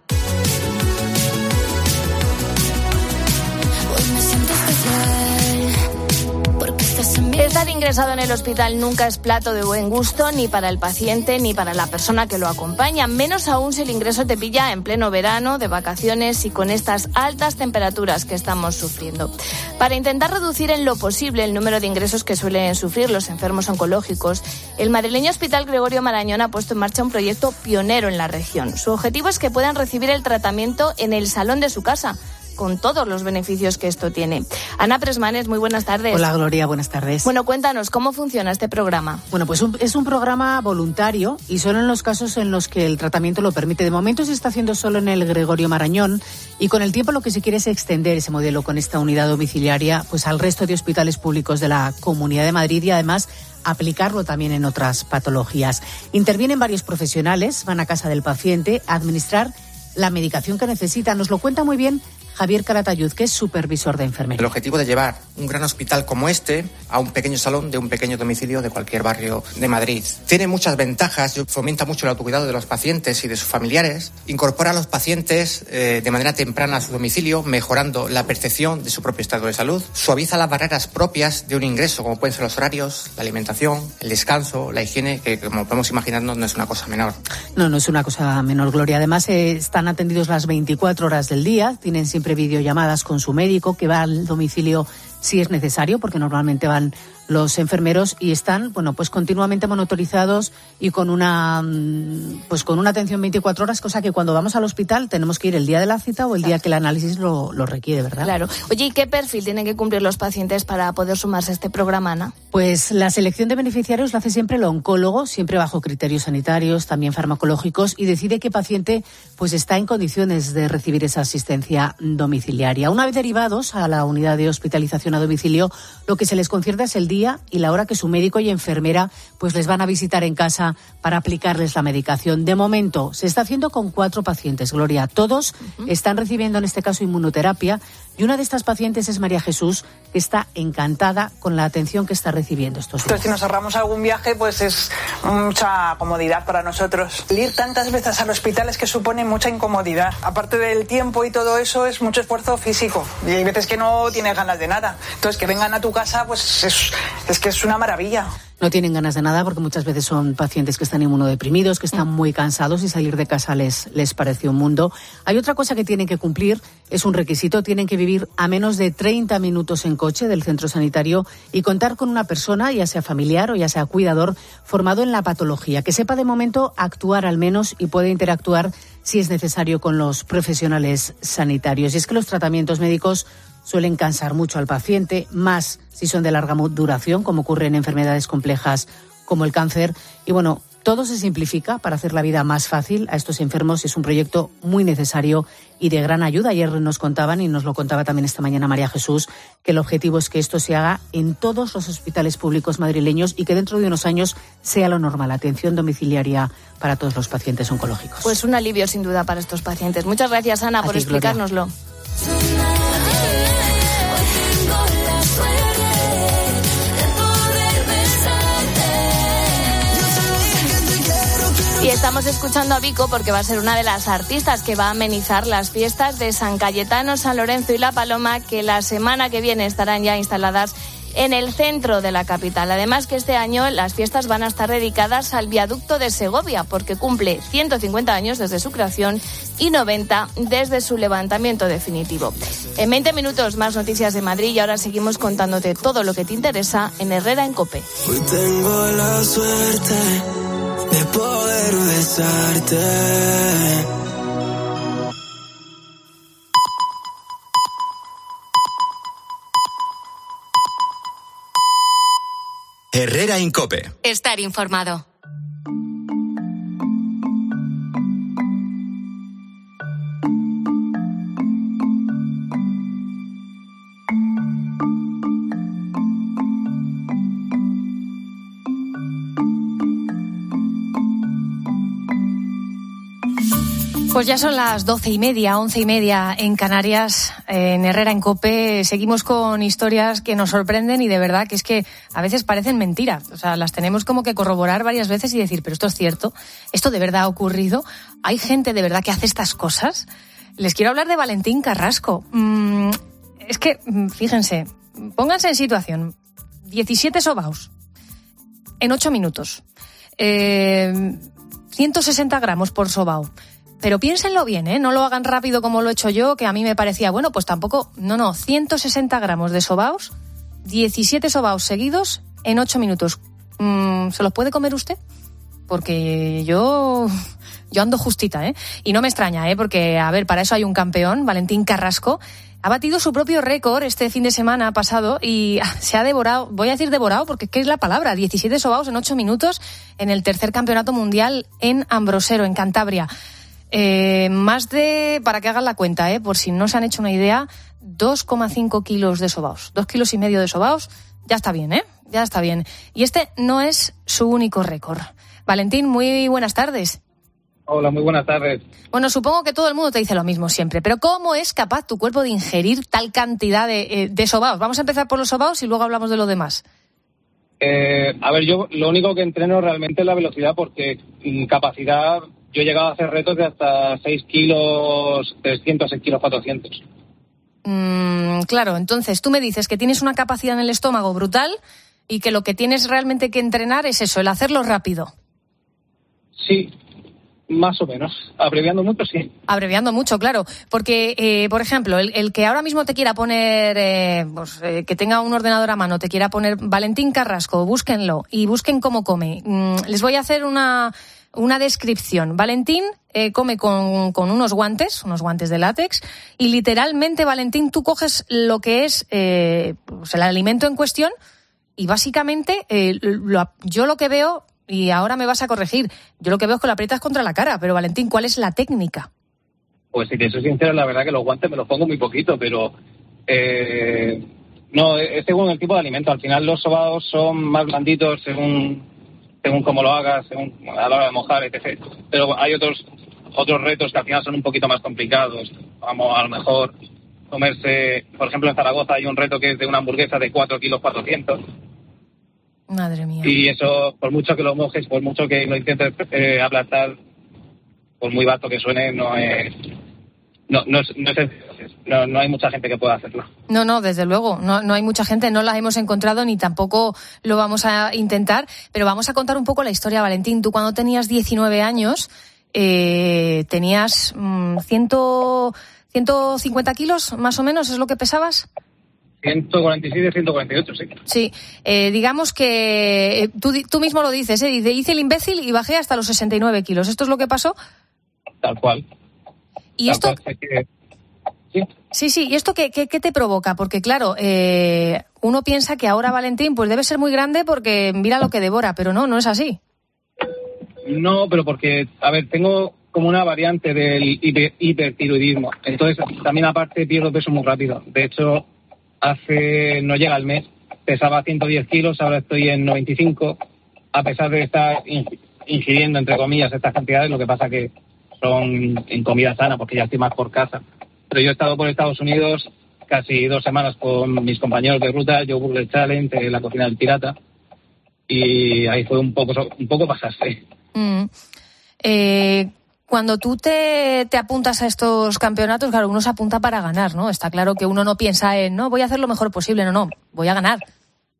Estar ingresado en el hospital nunca es plato de buen gusto ni para el paciente ni para la persona que lo acompaña, menos aún si el ingreso te pilla en pleno verano, de vacaciones y con estas altas temperaturas que estamos sufriendo. Para intentar reducir en lo posible el número de ingresos que suelen sufrir los enfermos oncológicos, el madrileño Hospital Gregorio Marañón ha puesto en marcha un proyecto pionero en la región. Su objetivo es que puedan recibir el tratamiento en el salón de su casa, con todos los beneficios que esto tiene. Ana Presmanes, muy buenas tardes. Hola, Gloria, buenas tardes. Bueno, cuéntanos, ¿cómo funciona este programa? Bueno, pues es un programa voluntario y solo en los casos en los que el tratamiento lo permite. De momento se está haciendo solo en el Gregorio Marañón y con el tiempo lo que se quiere es extender ese modelo con esta unidad domiciliaria pues al resto de hospitales públicos de la Comunidad de Madrid y además aplicarlo también en otras patologías. Intervienen varios profesionales, van a casa del paciente a administrar la medicación que necesita. Nos lo cuenta muy bien Javier Calatayud, que es supervisor de enfermería. El objetivo de llevar un gran hospital como este a un pequeño salón de un pequeño domicilio de cualquier barrio de Madrid. Tiene muchas ventajas, fomenta mucho el autocuidado de los pacientes y de sus familiares, incorpora a los pacientes de manera temprana a su domicilio, mejorando la percepción de su propio estado de salud, suaviza las barreras propias de un ingreso, como pueden ser los horarios, la alimentación, el descanso, la higiene, que como podemos imaginarnos no es una cosa menor. No es una cosa menor, Gloria. Además, están atendidos las 24 horas del día, tienen siempre videollamadas con su médico que va al domicilio si es necesario, porque normalmente van los enfermeros y están, pues continuamente monitorizados y con una atención 24 horas, cosa que cuando vamos al hospital tenemos que ir el día de la cita o el día que el análisis lo requiere, ¿verdad? Claro. Oye, ¿y qué perfil tienen que cumplir los pacientes para poder sumarse a este programa, Ana? Pues la selección de beneficiarios la hace siempre el oncólogo, siempre bajo criterios sanitarios, también farmacológicos, y decide qué paciente pues está en condiciones de recibir esa asistencia domiciliaria. Una vez derivados a la unidad de hospitalización a domicilio, lo que se les concierta es el día y la hora que su médico y enfermera pues les van a visitar en casa para aplicarles la medicación. De momento se está haciendo con 4 pacientes, Gloria. Todos están recibiendo en este caso inmunoterapia y una de estas pacientes es María Jesús, que está encantada con la atención que está recibiendo estos días. Entonces, si nos ahorramos algún viaje, pues es mucha comodidad para nosotros. El ir tantas veces al hospital es que supone mucha incomodidad. Aparte del tiempo y todo eso, es mucho esfuerzo físico. Y hay veces que no tienes ganas de nada. Entonces, que vengan a tu casa, pues es que es una maravilla. No tienen ganas de nada porque muchas veces son pacientes que están inmunodeprimidos, que están muy cansados y salir de casa les parece un mundo. Hay otra cosa que tienen que cumplir, es un requisito, tienen que vivir a menos de 30 minutos en coche del centro sanitario y contar con una persona, ya sea familiar o ya sea cuidador, formado en la patología, que sepa de momento actuar al menos y puede interactuar si es necesario con los profesionales sanitarios. Y es que los tratamientos médicos suelen cansar mucho al paciente, más si son de larga duración, como ocurre en enfermedades complejas como el cáncer. Y todo se simplifica para hacer la vida más fácil a estos enfermos. Es un proyecto muy necesario y de gran ayuda. Ayer nos contaban, y nos lo contaba también esta mañana María Jesús, que el objetivo es que esto se haga en todos los hospitales públicos madrileños y que dentro de unos años sea lo normal, atención domiciliaria para todos los pacientes oncológicos. Pues un alivio sin duda para estos pacientes. Muchas gracias, Ana, por explicárnoslo. Y estamos escuchando a Vico porque va a ser una de las artistas que va a amenizar las fiestas de San Cayetano, San Lorenzo y La Paloma, que la semana que viene estarán ya instaladas en el centro de la capital. Además que este año las fiestas van a estar dedicadas al viaducto de Segovia, porque cumple 150 años desde su creación y 90 desde su levantamiento definitivo. En 20 minutos más noticias de Madrid y ahora seguimos contándote todo lo que te interesa en Herrera en COPE. Hoy tengo la suerte de poder besarte. Herrera en COPE. Estar informado. Pues ya son las 12:30, 11:30 en Canarias, en Herrera en COPE. Seguimos con historias que nos sorprenden y de verdad que es que a veces parecen mentira. O sea, las tenemos como que corroborar varias veces y decir, pero esto es cierto, esto de verdad ha ocurrido. ¿Hay gente de verdad que hace estas cosas? Les quiero hablar de Valentín Carrasco. Es que, fíjense, pónganse en situación. 17 sobaos en 8 minutos. 160 gramos por sobao. Pero piénsenlo bien, ¿eh? No lo hagan rápido como lo he hecho yo, que a mí me parecía, bueno, pues tampoco... No, 160 gramos de sobaos, 17 sobaos seguidos en 8 minutos. ¿Se los puede comer usted? Porque yo ando justita, ¿eh? Y no me extraña, ¿eh? Porque, a ver, para eso hay un campeón, Valentín Carrasco. Ha batido su propio récord este fin de semana pasado y se ha devorado, voy a decir devorado porque ¿qué es la palabra? 17 sobaos en 8 minutos en el tercer campeonato mundial en Ambrosero, en Cantabria. Más de, para que hagan la cuenta, por si no se han hecho una idea, 2,5 kilos de sobaos, 2,5 kilos de sobaos, ya está bien, ya está bien. Y este no es su único récord. Valentín, muy buenas tardes. Hola, muy buenas tardes. Bueno, supongo que todo el mundo te dice lo mismo siempre, pero ¿cómo es capaz tu cuerpo de ingerir tal cantidad de sobaos? Vamos a empezar por los sobaos y luego hablamos de lo demás. A ver, yo lo único que entreno realmente es la velocidad, porque capacidad... Yo he llegado a hacer retos de hasta 6 kilos 300, 6 kilos 400. Claro, entonces tú me dices que tienes una capacidad en el estómago brutal y que lo que tienes realmente que entrenar es eso, el hacerlo rápido. Sí, más o menos. Abreviando mucho, sí. Abreviando mucho, claro. Porque, por ejemplo, el que ahora mismo te quiera poner, que tenga un ordenador a mano, te quiera poner Valentín Carrasco, búsquenlo y busquen cómo come. Les voy a hacer una descripción. Valentín come con unos guantes de látex y literalmente, Valentín, tú coges lo que es el alimento en cuestión y básicamente yo lo que veo, y ahora me vas a corregir, yo lo que veo es que lo aprietas contra la cara, pero Valentín, ¿cuál es la técnica? Pues si te soy sincero, la verdad que los guantes me los pongo muy poquito, pero no, es según el tipo de alimento. Al final los sobaos son más blanditos según cómo lo hagas, según a la hora de mojar, etc. Pero hay otros retos que al final son un poquito más complicados. Vamos, a lo mejor comerse, por ejemplo, en Zaragoza hay un reto que es de una hamburguesa de 4 kilos 400. Madre mía. Y eso, por mucho que lo mojes, por mucho que lo intentes aplastar, por muy vasto que suene, no hay mucha gente que pueda hacerlo. No, desde luego, no hay mucha gente, no la hemos encontrado ni tampoco lo vamos a intentar, pero vamos a contar un poco la historia, Valentín. Tú cuando tenías 19 años tenías 150 kilos, más o menos, ¿es lo que pesabas? 147, 148, sí. Sí, digamos que tú mismo lo dices, hice el imbécil y bajé hasta los 69 kilos. ¿Esto es lo que pasó? Tal cual. ¿Y esto? Sí, ¿y esto qué te provoca? Porque claro, uno piensa que ahora Valentín pues debe ser muy grande porque mira lo que devora, pero no es así. No, pero porque, a ver, tengo como una variante del hipertiroidismo. Entonces, también aparte pierdo peso muy rápido. De hecho, no llega al mes, pesaba 110 kilos, ahora estoy en 95, a pesar de estar ingiriendo, entre comillas, estas cantidades, lo que pasa que son en comida sana, porque ya estoy más por casa. Pero yo he estado por Estados Unidos casi 2 semanas con mis compañeros de ruta, Joe Burger Challenge, la cocina del pirata, y ahí fue un poco pasarse. Cuando tú te apuntas a estos campeonatos, claro, uno se apunta para ganar, ¿no? Está claro que uno no piensa en, no, voy a hacer lo mejor posible, no, voy a ganar.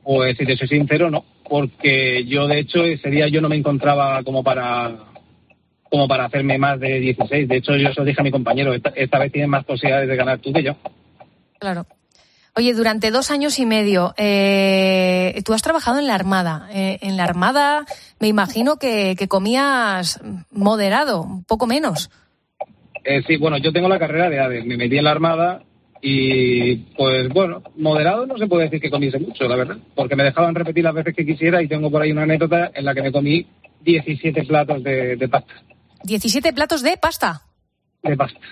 Pues si te soy sincero, no, porque yo de hecho ese día yo no me encontraba como para hacerme más de 16. De hecho yo se lo dije a mi compañero, esta vez tienes más posibilidades de ganar tú que yo. Claro. Oye, durante 2 años y medio tú has trabajado en la Armada. En la Armada me imagino que comías moderado, un poco menos. Sí, bueno, yo tengo la carrera de ADE, me metí en la Armada. Y pues bueno, moderado no se puede decir que comiese mucho, la verdad, porque me dejaban repetir las veces que quisiera y tengo por ahí una anécdota en la que me comí 17 platos de pasta. ¿17 platos de pasta? De pasta.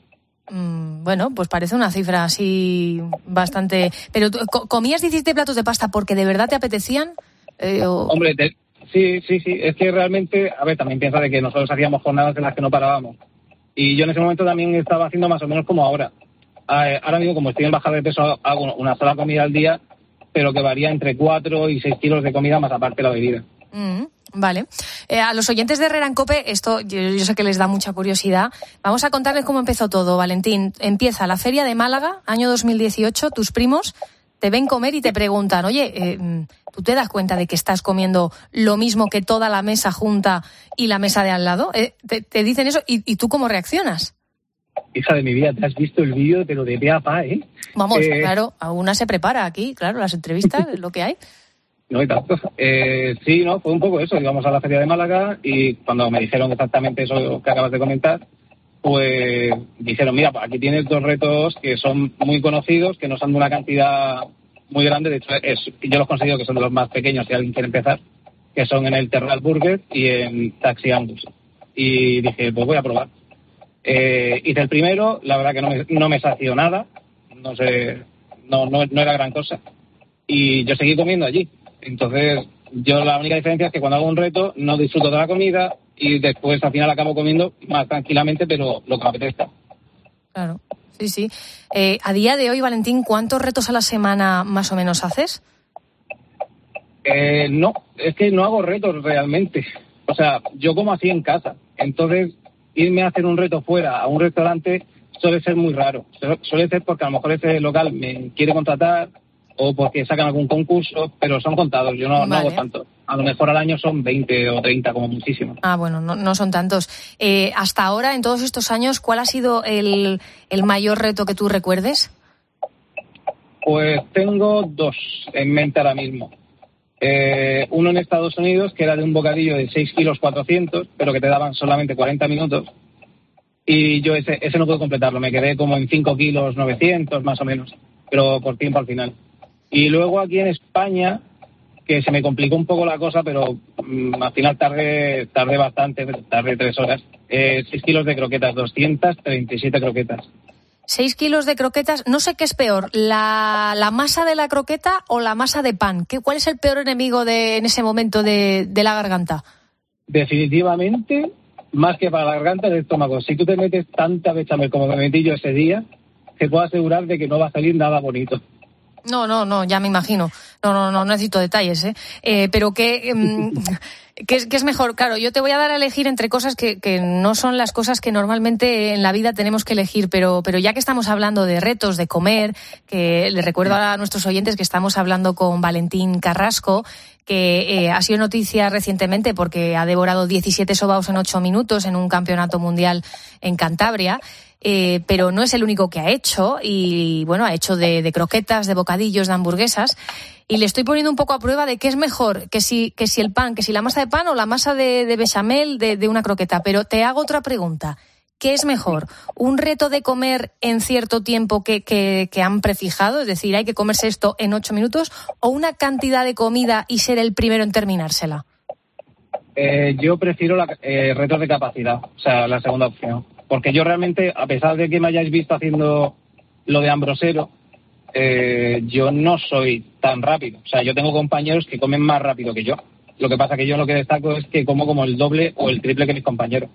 Bueno, pues parece una cifra así bastante... ¿Pero tú comías 17 platos de pasta porque de verdad te apetecían? Hombre, sí, es que realmente, a ver, también piensa de que nosotros hacíamos jornadas en las que no parábamos. Y yo en ese momento también estaba haciendo más o menos como ahora. Ahora mismo, como estoy en bajada de peso, hago una sola comida al día, pero que varía entre 4 y 6 kilos de comida más aparte la bebida. Vale. A los oyentes de Herrera en COPE, esto yo sé que les da mucha curiosidad. Vamos a contarles cómo empezó todo, Valentín. Empieza la Feria de Málaga, año 2018. Tus primos te ven comer y te preguntan, oye, ¿tú te das cuenta de que estás comiendo lo mismo que toda la mesa junta y la mesa de al lado? Te dicen eso y ¿tú cómo reaccionas? Hija de mi vida, ¿te has visto el vídeo de lo de pe a pa, Vamos, claro, a una se prepara aquí, claro, las entrevistas, lo que hay. No hay tanto. Sí, no, fue un poco eso. Íbamos a la Feria de Málaga y cuando me dijeron exactamente eso que acabas de comentar, pues dijeron, mira, pues aquí tienes 2 retos que son muy conocidos, que no son de una cantidad muy grande. De hecho, yo los considero que son de los más pequeños si alguien quiere empezar, que son en el Terral Burger y en Taxi Angus. Y dije, pues voy a probar. Hice el primero, la verdad que no me sació nada, no sé, no era gran cosa. Y yo seguí comiendo allí. Entonces, yo la única diferencia es que cuando hago un reto no disfruto de la comida y después al final acabo comiendo más tranquilamente, pero lo que me apetezca. Claro, sí. A día de hoy, Valentín, ¿cuántos retos a la semana más o menos haces? No, es que no hago retos realmente. O sea, yo como así en casa. Entonces, irme a hacer un reto fuera a un restaurante suele ser muy raro. Suele ser porque a lo mejor ese local me quiere contratar o porque sacan algún concurso, pero son contados. Yo no hago tanto. A lo mejor al año son 20 o 30 como muchísimo. Bueno, no son tantos. Hasta ahora, en todos estos años, ¿cuál ha sido el mayor reto que tú recuerdes? Pues tengo 2 en mente ahora mismo. Uno en Estados Unidos, que era de un bocadillo de 6 kilos 400, pero que te daban solamente 40 minutos. Y yo ese no pude completarlo, me quedé como en 5 kilos 900 más o menos, pero por tiempo al final. Y luego aquí en España, que se me complicó un poco la cosa, pero al final tardé bastante, tardé 3 horas. 6 kilos de croquetas, 237 croquetas. 6 kilos de croquetas, no sé qué es peor, la masa de la croqueta o la masa de pan. ¿Cuál es el peor enemigo en ese momento de la garganta? Definitivamente, más que para la garganta, el estómago. Si tú te metes tanta bechamel como me metí yo ese día, te puedo asegurar de que no va a salir nada bonito. No, ya me imagino. No necesito detalles, pero ¿qué es mejor? Claro, yo te voy a dar a elegir entre cosas que no son las cosas que normalmente en la vida tenemos que elegir, pero ya que estamos hablando de retos, de comer, que les recuerdo a nuestros oyentes que estamos hablando con Valentín Carrasco, que ha sido noticia recientemente porque ha devorado 17 sobaos en 8 minutos en un campeonato mundial en Cantabria. Pero no es el único que ha hecho, y bueno, ha hecho de croquetas, de bocadillos, de hamburguesas, y le estoy poniendo un poco a prueba de qué es mejor, que si el pan, que si la masa de pan o la masa de bechamel de una croqueta. Pero te hago otra pregunta: ¿qué es mejor? ¿Un reto de comer en cierto tiempo que han prefijado, es decir, hay que comerse esto en 8 minutos, o una cantidad de comida y ser el primero en terminársela? Yo prefiero retos de capacidad, o sea, la segunda opción. Porque yo realmente, a pesar de que me hayáis visto haciendo lo de Ambrosero, yo no soy tan rápido. O sea, yo tengo compañeros que comen más rápido que yo. Lo que pasa que yo lo que destaco es que como el doble o el triple que mis compañeros.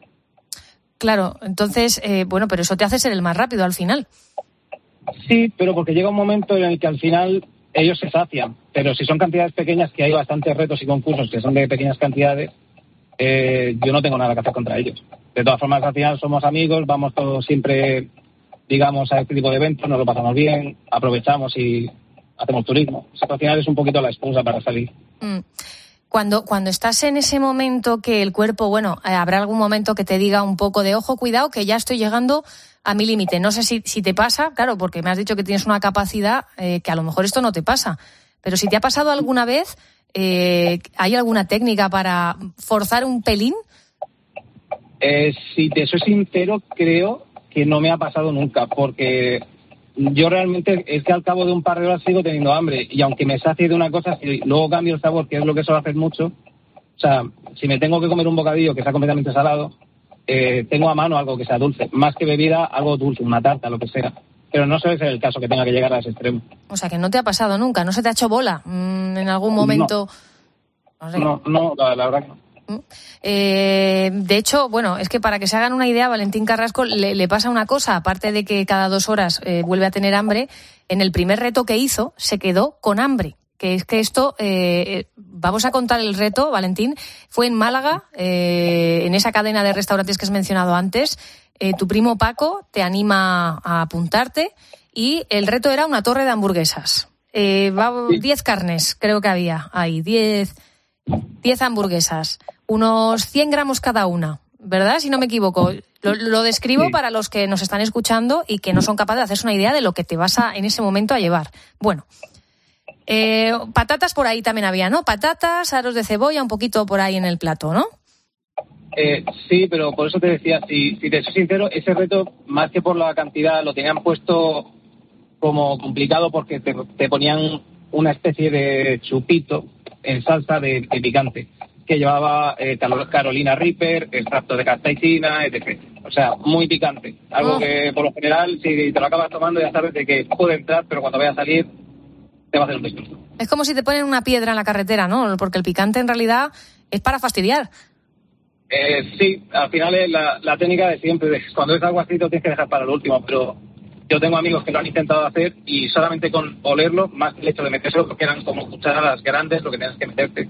Claro, entonces, pero eso te hace ser el más rápido al final. Sí, pero porque llega un momento en el que al final ellos se sacian. Pero si son cantidades pequeñas, que hay bastantes retos y concursos que son de pequeñas cantidades, yo no tengo nada que hacer contra ellos. De todas formas, al final somos amigos, vamos todos siempre, digamos, a este tipo de eventos, nos lo pasamos bien, aprovechamos y hacemos turismo. O sea, al final es un poquito la excusa para salir. Cuando estás en ese momento que el cuerpo, bueno, habrá algún momento que te diga un poco de ojo, cuidado, que ya estoy llegando a mi límite. No sé si te pasa, claro, porque me has dicho que tienes una capacidad que a lo mejor esto no te pasa. Pero si te ha pasado alguna vez, ¿hay alguna técnica para forzar un pelín? Si te soy sincero, creo que no me ha pasado nunca, porque yo realmente es que al cabo de un par de horas sigo teniendo hambre, y aunque me sacie de una cosa, si luego cambio el sabor, que es lo que suelo hacer mucho, o sea, si me tengo que comer un bocadillo que sea completamente salado, tengo a mano algo que sea dulce, más que bebida, algo dulce, una tarta, lo que sea. Pero no suele ser el caso que tenga que llegar a ese extremo. O sea, que no te ha pasado nunca, no se te ha hecho bola en algún momento. No, la verdad que no. De hecho, bueno, es que para que se hagan una idea, Valentín Carrasco le pasa una cosa, aparte de que cada 2 horas vuelve a tener hambre. En el primer reto que hizo se quedó con hambre, que es que esto, vamos a contar el reto, Valentín, fue en Málaga, en esa cadena de restaurantes que has mencionado antes. Tu primo Paco te anima a apuntarte y el reto era una torre de hamburguesas. 10 carnes, creo que había ahí, 10 hamburguesas, unos 100 gramos cada una, ¿verdad? Si no me equivoco. Lo describo para los que nos están escuchando y que no son capaces de hacerse una idea de lo que te vas en ese momento a llevar. Bueno, patatas por ahí también había, ¿no? Patatas, aros de cebolla, un poquito por ahí en el plato, ¿no? Sí, pero por eso te decía, si te soy sincero, ese reto, más que por la cantidad, lo tenían puesto como complicado porque te ponían una especie de chupito en salsa de picante, que llevaba Carolina Reaper, extracto de capsaicina, etc. O sea, muy picante. Algo que, por lo general, si te lo acabas tomando, ya sabes de que puede entrar, pero cuando vaya a salir, te va a hacer un disgusto. Es como si te ponen una piedra en la carretera, ¿no? Porque el picante, en realidad, es para fastidiar. Sí, al final es la técnica de siempre. Cuando es algo así, lo tienes que dejar para lo último, pero yo tengo amigos que lo han intentado hacer y solamente con olerlo, más que el hecho de metérselo, porque eran como cucharadas grandes lo que tienes que meterte,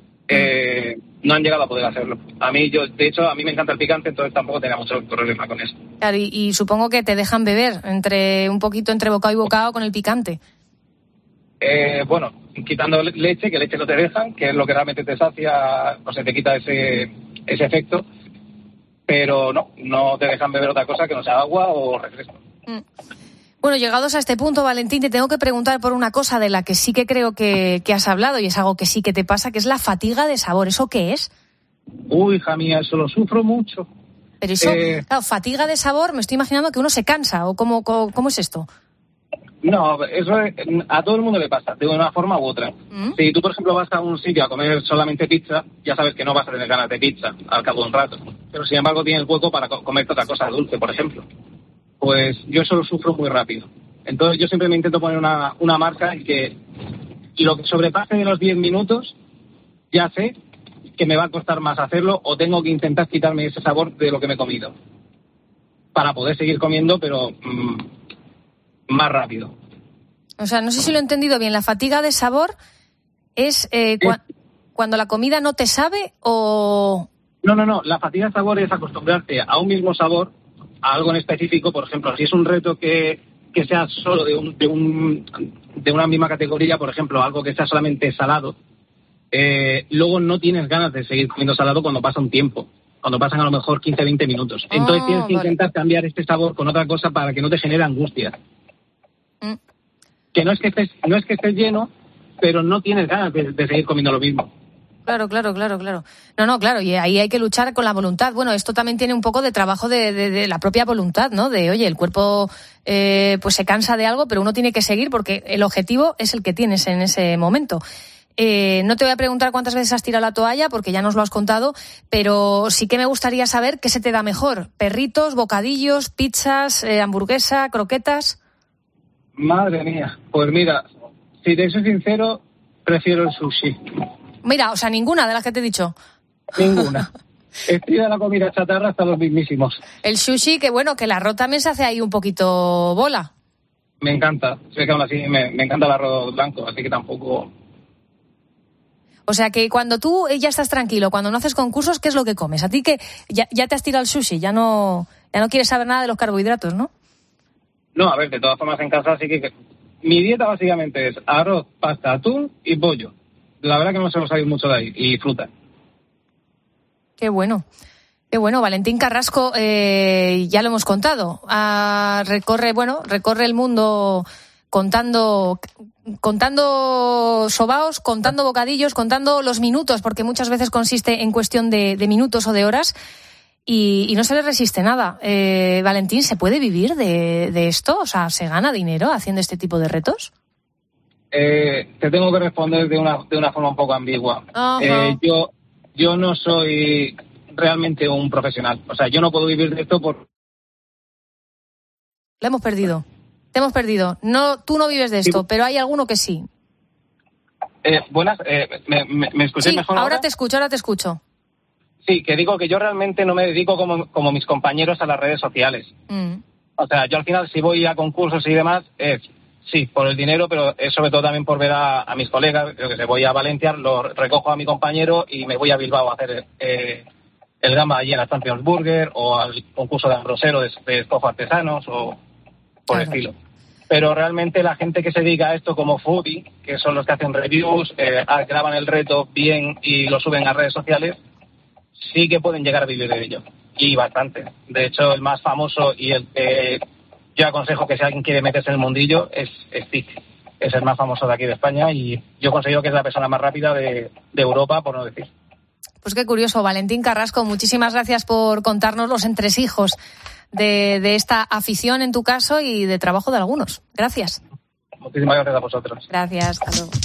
no han llegado a poder hacerlo. De hecho, a mí me encanta el picante, entonces tampoco tenía mucho problema con eso. Claro, y supongo que te dejan beber un poquito entre bocado y bocado con el picante. Bueno, quitando leche, que leche no te dejan, que es lo que realmente te sacia, o se te quita ese efecto, pero no te dejan beber otra cosa que no sea agua o refresco. Bueno, llegados a este punto, Valentín, te tengo que preguntar por una cosa de la que sí que creo que has hablado y es algo que sí que te pasa, que es la fatiga de sabor. ¿Eso qué es? Uy, hija mía, eso lo sufro mucho. Pero eso, claro, fatiga de sabor, me estoy imaginando que uno se cansa, ¿o cómo es esto? No, eso a todo el mundo le pasa, de una forma u otra. Si tú, por ejemplo, vas a un sitio a comer solamente pizza, ya sabes que no vas a tener ganas de pizza al cabo de un rato. Pero, sin embargo, tienes hueco para comerte otra cosa dulce, por ejemplo. Pues yo eso lo sufro muy rápido. Entonces yo siempre me intento poner una marca en que lo que sobrepase de los 10 minutos, ya sé que me va a costar más hacerlo o tengo que intentar quitarme ese sabor de lo que me he comido. Para poder seguir comiendo, pero más rápido. O sea, no sé si lo he entendido bien. ¿La fatiga de sabor es cuando la comida no te sabe o...? No. La fatiga de sabor es acostumbrarte a un mismo sabor, a algo en específico. Por ejemplo, si es un reto que sea solo de una misma categoría, por ejemplo, algo que sea solamente salado, luego no tienes ganas de seguir comiendo salado cuando pasa un tiempo, cuando pasan a lo mejor 15-20 minutos. Entonces tienes que intentar cambiar este sabor con otra cosa para que no te genere angustia. Que no es que estés lleno, pero no tienes ganas de seguir comiendo lo mismo. Claro. No, claro, y ahí hay que luchar con la voluntad. Bueno, esto también tiene un poco de trabajo de la propia voluntad, ¿no? De, oye, el cuerpo pues se cansa de algo, pero uno tiene que seguir porque el objetivo es el que tienes en ese momento. No te voy a preguntar cuántas veces has tirado la toalla, porque ya nos lo has contado, pero sí que me gustaría saber qué se te da mejor. ¿Perritos, bocadillos, pizzas, hamburguesa, croquetas? Madre mía, pues mira, si te soy sincero, prefiero el sushi. Mira, o sea, ninguna de las que te he dicho. Ninguna. Estoy de la comida chatarra hasta los mismísimos. El sushi, que bueno, que el arroz también se hace ahí un poquito bola. Me encanta, sé que aún así me encanta el arroz blanco, así que tampoco... O sea, que cuando tú ya estás tranquilo, cuando no haces concursos, ¿qué es lo que comes? A ti que ya te has tirado el sushi, ya no quieres saber nada de los carbohidratos, ¿no? No, a ver, de todas formas en casa sí que mi dieta básicamente es arroz, pasta, atún y pollo. La verdad que no suelo salir mucho de ahí, y fruta. Qué bueno. Qué bueno, Valentín Carrasco, ya lo hemos contado, recorre el mundo contando sobaos, contando bocadillos, contando los minutos, porque muchas veces consiste en cuestión de minutos o de horas, y no se le resiste nada. Valentín, ¿se puede vivir de esto? O sea, ¿se gana dinero haciendo este tipo de retos? Te tengo que responder de una forma un poco ambigua. Yo no soy realmente un profesional. O sea, yo no puedo vivir de esto por... Lo hemos perdido. Te hemos perdido. No, tú no vives de esto, pero hay alguno que sí. Buenas, ¿me escucháis mejor ahora? Ahora te escucho. Sí, que digo que yo realmente no me dedico como mis compañeros a las redes sociales. O sea, yo al final si voy a concursos y demás, sí, por el dinero, pero es sobre todo también por ver a mis colegas. Yo que sé, voy a Valencia, lo recojo a mi compañero y me voy a Bilbao a hacer el gama allí en la Champions Burger, o al concurso de ambrosero de escojo artesanos, o por el estilo. Pero realmente la gente que se dedica a esto como foodie, que son los que hacen reviews, graban el reto bien y lo suben a redes sociales, sí que pueden llegar a vivir de ello. Y bastante. De hecho, el más famoso y el que yo aconsejo que si alguien quiere meterse en el mundillo es Stick. Es el más famoso de aquí de España, y yo considero que es la persona más rápida de Europa, por no decir. Pues qué curioso, Valentín Carrasco, muchísimas gracias por contarnos los entresijos de esta afición en tu caso y de trabajo de algunos. Gracias. Muchísimas gracias a vosotros. Gracias, hasta luego.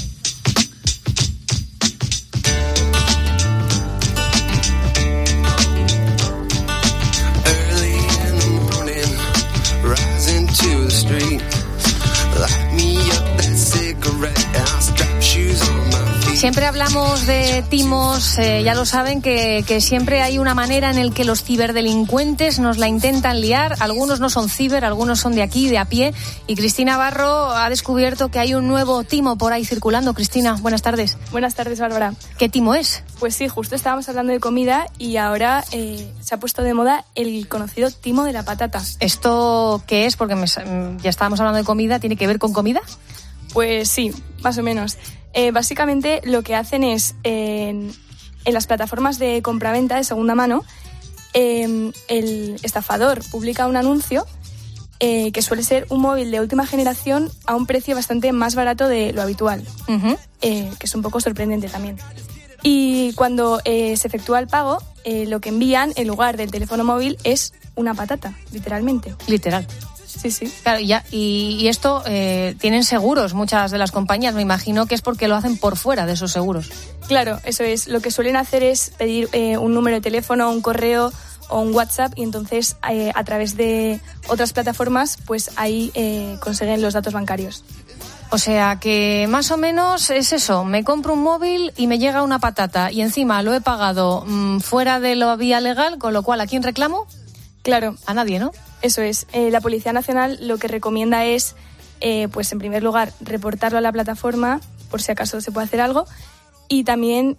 Siempre hablamos de timos, ya lo saben, que siempre hay una manera en la que los ciberdelincuentes nos la intentan liar. Algunos no son ciber, algunos son de aquí, de a pie. Y Cristina Barro ha descubierto que hay un nuevo timo por ahí circulando. Cristina, buenas tardes. Buenas tardes, Bárbara. ¿Qué timo es? Pues sí, justo estábamos hablando de comida y ahora se ha puesto de moda el conocido timo de la patata. ¿Esto qué es? Porque ya estábamos hablando de comida, ¿tiene que ver con comida? Pues sí, más o menos. Básicamente lo que hacen es, en las plataformas de compraventa de segunda mano, el estafador publica un anuncio que suele ser un móvil de última generación a un precio bastante más barato de lo habitual, que es un poco sorprendente también. Y cuando se efectúa el pago, lo que envían en lugar del teléfono móvil es una patata, literalmente. Literal. Sí. Claro, y esto tienen seguros muchas de las compañías, me imagino que es porque lo hacen por fuera de esos seguros. Claro, eso es. Lo que suelen hacer es pedir un número de teléfono, un correo o un WhatsApp, y entonces a través de otras plataformas pues ahí consiguen los datos bancarios. O sea que más o menos es eso, me compro un móvil y me llega una patata y encima lo he pagado fuera de la vía legal, con lo cual ¿a quién reclamo? Claro. A nadie, ¿no? Eso es. La Policía Nacional lo que recomienda es, pues en primer lugar, reportarlo a la plataforma por si acaso se puede hacer algo, y también,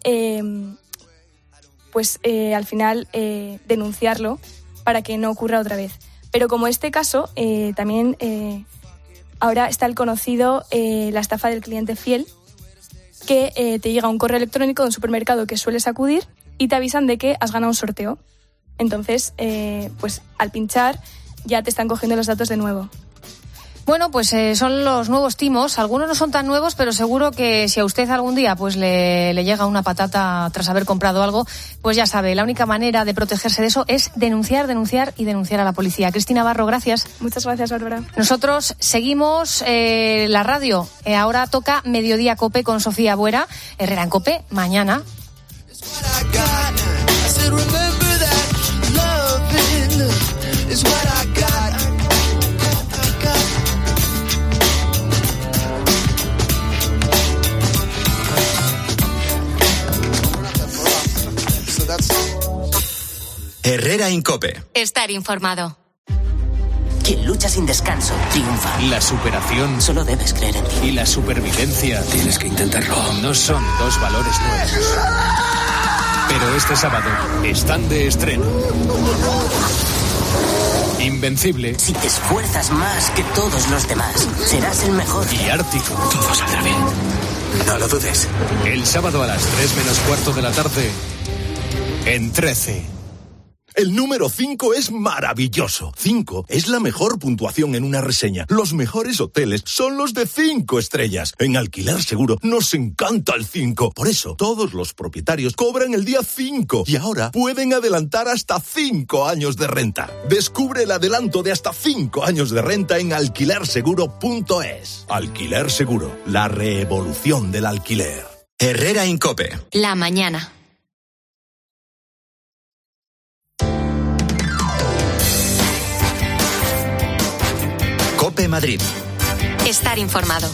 al final, denunciarlo para que no ocurra otra vez. Pero como este caso, también ahora está el conocido la estafa del cliente fiel, que te llega un correo electrónico de un supermercado que sueles acudir y te avisan de que has ganado un sorteo. Entonces, pues al pinchar ya te están cogiendo los datos de nuevo. Bueno, pues son los nuevos timos. Algunos no son tan nuevos, pero seguro que si a usted algún día pues le llega una patata tras haber comprado algo, pues ya sabe, la única manera de protegerse de eso es denunciar a la policía. Cristina Barro, gracias. Muchas gracias, Bárbara. Nosotros seguimos la radio. Ahora toca Mediodía Cope con Sofía Buera. Herrera en Cope, mañana. Herrera en Cope. Estar informado. Quien lucha sin descanso triunfa. La superación. Solo debes creer en ti. Y la supervivencia. Tienes que intentarlo. No son dos valores nuevos. Pero este sábado están de estreno. Invencible. Si te esfuerzas más que todos los demás, serás el mejor. Y Ártico. Todo saldrá bien. No lo dudes. El sábado a las 3:15 de la tarde, en 13. El número 5 es maravilloso. 5 es la mejor puntuación en una reseña. Los mejores hoteles son los de 5 estrellas. En Alquiler Seguro nos encanta el 5. Por eso, todos los propietarios cobran el día 5 y ahora pueden adelantar hasta 5 años de renta. Descubre el adelanto de hasta 5 años de renta en alquilerseguro.es. Alquiler Seguro, la revolución del alquiler. Herrera Incope. La mañana. Cope Madrid. Estar informado.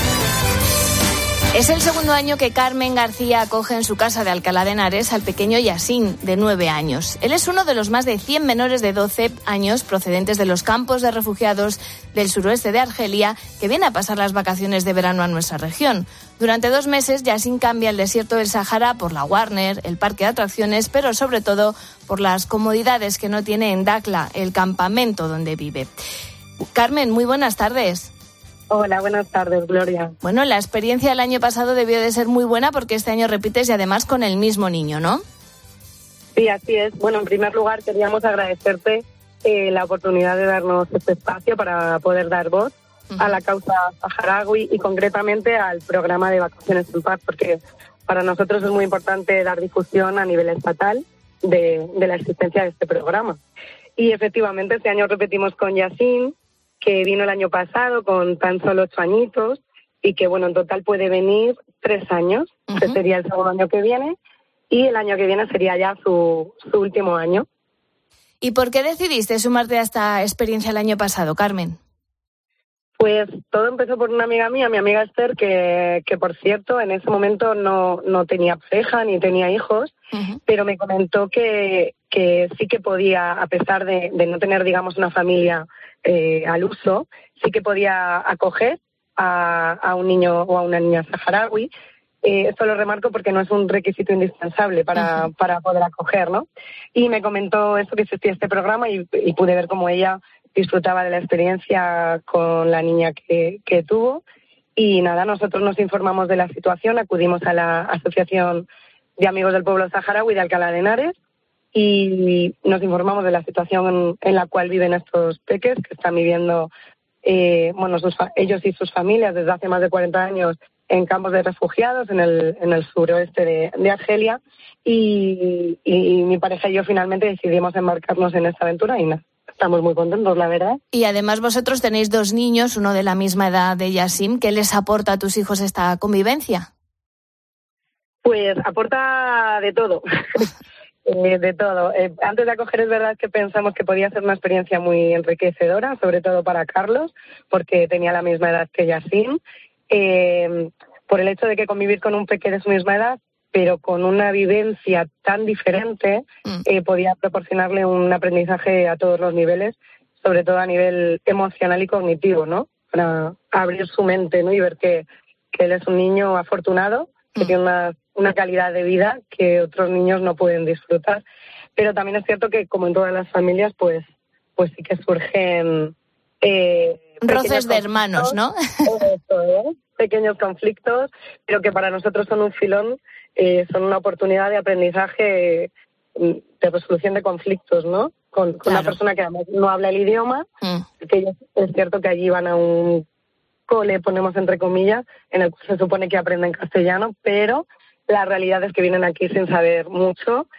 Es el segundo año que Carmen García acoge en su casa de Alcalá de Henares al pequeño Yassín, de 9 años. Él es uno de los más de 100 menores de 12 años procedentes de los campos de refugiados del suroeste de Argelia que vienen a pasar las vacaciones de verano a nuestra región. Durante 2 meses, Yassín cambia el desierto del Sahara por la Warner, el parque de atracciones, pero sobre todo por las comodidades que no tiene en Dakla, el campamento donde vive. Carmen, muy buenas tardes. Hola, buenas tardes, Gloria. Bueno, la experiencia del año pasado debió de ser muy buena porque este año repites y además con el mismo niño, ¿no? Sí, así es. Bueno, en primer lugar queríamos agradecerte la oportunidad de darnos este espacio para poder dar voz a la causa saharaui y concretamente al programa de Vacaciones en Paz, porque para nosotros es muy importante dar difusión a nivel estatal de la existencia de este programa. Y efectivamente este año repetimos con Yassín, que vino el año pasado con tan solo 8 añitos y que, bueno, en total puede venir 3 años. Este sería el segundo año que viene y el año que viene sería ya su último año. ¿Y por qué decidiste sumarte a esta experiencia el año pasado, Carmen? Pues todo empezó por una amiga mía, mi amiga Esther, que por cierto en ese momento no tenía pareja ni tenía hijos, pero me comentó que sí que podía, a pesar de no tener, digamos, una familia al uso, sí que podía acoger a un niño o a una niña saharaui. Esto lo remarco porque no es un requisito indispensable para poder acoger, ¿no? Y me comentó eso, que existía este programa y pude ver cómo ella disfrutaba de la experiencia con la niña que tuvo. Y nada, nosotros nos informamos de la situación, acudimos a la Asociación de Amigos del Pueblo Saharaui de Alcalá de Henares y nos informamos de la situación en la cual viven estos peques que están viviendo, ellos y sus familias desde hace más de 40 años en campos de refugiados en el suroeste de Argelia y mi pareja y yo finalmente decidimos embarcarnos en esta aventura y nada, estamos muy contentos, la verdad. Y además vosotros tenéis 2 niños, uno de la misma edad de Yassín. ¿Qué les aporta a tus hijos esta convivencia? Pues aporta de todo. De todo. Antes de acoger es verdad que pensamos que podía ser una experiencia muy enriquecedora, sobre todo para Carlos, porque tenía la misma edad que Yassín. Por el hecho de que convivir con un pequeño de su misma edad, pero con una vivencia tan diferente, podía proporcionarle un aprendizaje a todos los niveles, sobre todo a nivel emocional y cognitivo, ¿no? Para abrir su mente, ¿no? Y ver que él es un niño afortunado, que tiene una calidad de vida que otros niños no pueden disfrutar. Pero también es cierto que, como en todas las familias, pues sí que surgen roces de hermanos, ¿no? Pequeños conflictos, pero que para nosotros son un filón, son una oportunidad de aprendizaje, de resolución de conflictos, ¿no? Con una persona que además no habla el idioma, que es cierto que allí van a un cole, ponemos entre comillas, en el que se supone que aprenden castellano, pero la realidad es que vienen aquí sin saber mucho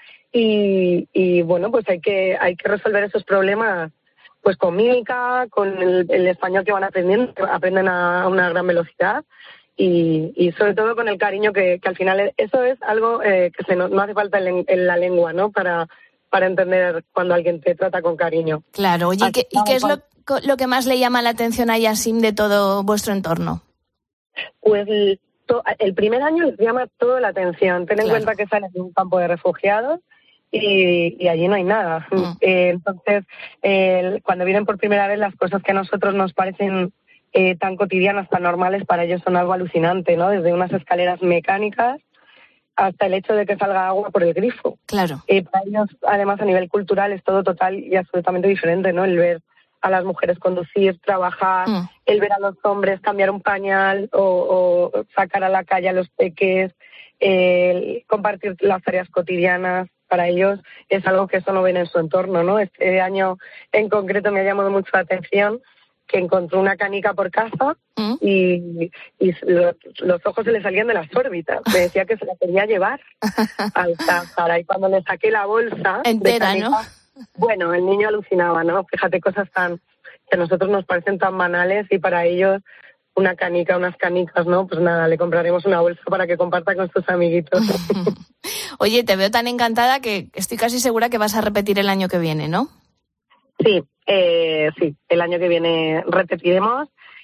y bueno, pues hay que resolver esos problemas pues con mímica, con el español que van aprendiendo, que aprenden a una gran velocidad y sobre todo con el cariño que al final eso es algo que no hace falta en la lengua, ¿no? Para entender cuando alguien te trata con cariño. Claro, oye, ¿y qué es lo que más le llama la atención a Yassín de todo vuestro entorno? Pues el primer año les llama toda la atención. Ten en cuenta que salen de un campo de refugiados y allí no hay nada. Entonces, cuando vienen por primera vez, las cosas que a nosotros nos parecen tan cotidianas, tan normales, para ellos son algo alucinante, ¿no? Desde unas escaleras mecánicas hasta el hecho de que salga agua por el grifo. Claro. Para ellos, además, a nivel cultural es todo total y absolutamente diferente, ¿no? El ver a las mujeres conducir, trabajar, el ver a los hombres cambiar un pañal o sacar a la calle a los peques, compartir las tareas cotidianas. Para ellos es algo que eso no ven en su entorno, ¿no? Este año en concreto me ha llamado mucho la atención que encontró una canica por casa y los ojos se le salían de las órbitas. Me decía que se la quería llevar al Sáhara, y cuando le saqué la bolsa entera, de canica, ¿no? Bueno, el niño alucinaba, ¿no? Fíjate, cosas que a nosotros nos parecen tan banales y para ellos una canica, unas canicas, ¿no? Pues nada, le compraremos una bolsa para que comparta con sus amiguitos. Oye, te veo tan encantada que estoy casi segura que vas a repetir el año que viene, ¿no? Sí, el año que viene repetiremos.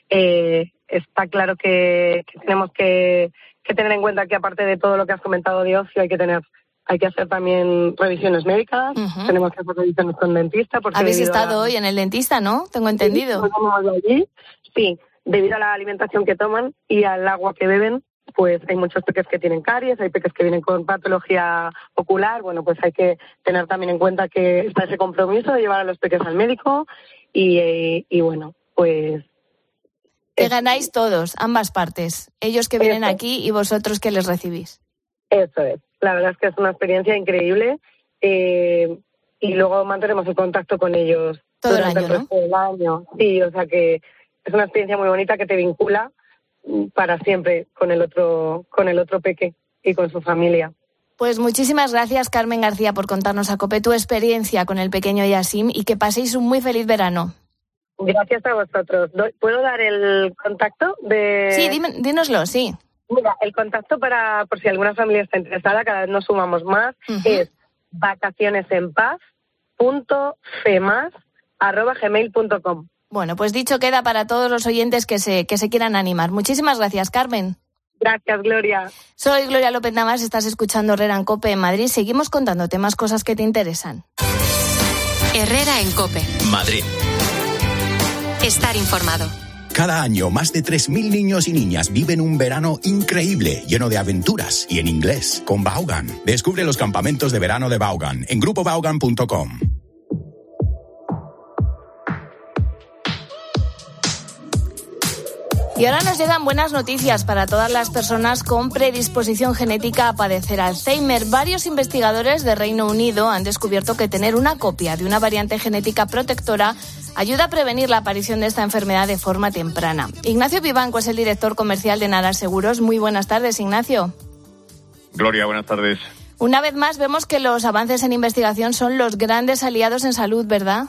Está claro que tenemos que tener en cuenta que aparte de todo lo que has comentado de ocio hay que hacer también revisiones médicas, tenemos que hacer revisiones con dentista. Habéis estado hoy en el dentista, ¿no? Tengo entendido. Sí, debido a la alimentación que toman y al agua que beben, pues hay muchos peques que tienen caries, hay peques que vienen con patología ocular. Bueno, pues hay que tener también en cuenta que está ese compromiso de llevar a los peques al médico y bueno, pues... Que ganáis todos, ambas partes, ellos que vienen aquí y vosotros que les recibís. Eso es, la verdad es que es una experiencia increíble y luego mantenemos el contacto con ellos todo durante el año, el resto del año. Sí, o sea que es una experiencia muy bonita que te vincula para siempre con el otro peque y con su familia. Pues muchísimas gracias, Carmen García, por contarnos a COPE tu experiencia con el pequeño Yasim y que paséis un muy feliz verano. Gracias a vosotros. ¿Puedo dar el contacto de...? Sí, dínoslo, sí. Mira, el contacto por si alguna familia está interesada, cada vez nos sumamos más, es vacacionesenpaz.femas@gmail.com. Bueno, pues dicho queda para todos los oyentes que se quieran animar. Muchísimas gracias, Carmen. Gracias, Gloria. Soy Gloria López Navas, estás escuchando Herrera en COPE en Madrid. Seguimos contándote más cosas que te interesan. Herrera en COPE. Madrid. Estar informado. Cada año, más de 3.000 niños y niñas viven un verano increíble, lleno de aventuras y en inglés, con Vaughan. Descubre los campamentos de verano de Vaughan en grupovaughan.com. Y ahora nos llegan buenas noticias para todas las personas con predisposición genética a padecer Alzheimer. Varios investigadores de Reino Unido han descubierto que tener una copia de una variante genética protectora ayuda a prevenir la aparición de esta enfermedad de forma temprana. Ignacio Vivanco es el director comercial de Nara Seguros. Muy buenas tardes, Ignacio. Gloria, buenas tardes. Una vez más vemos que los avances en investigación son los grandes aliados en salud, ¿verdad?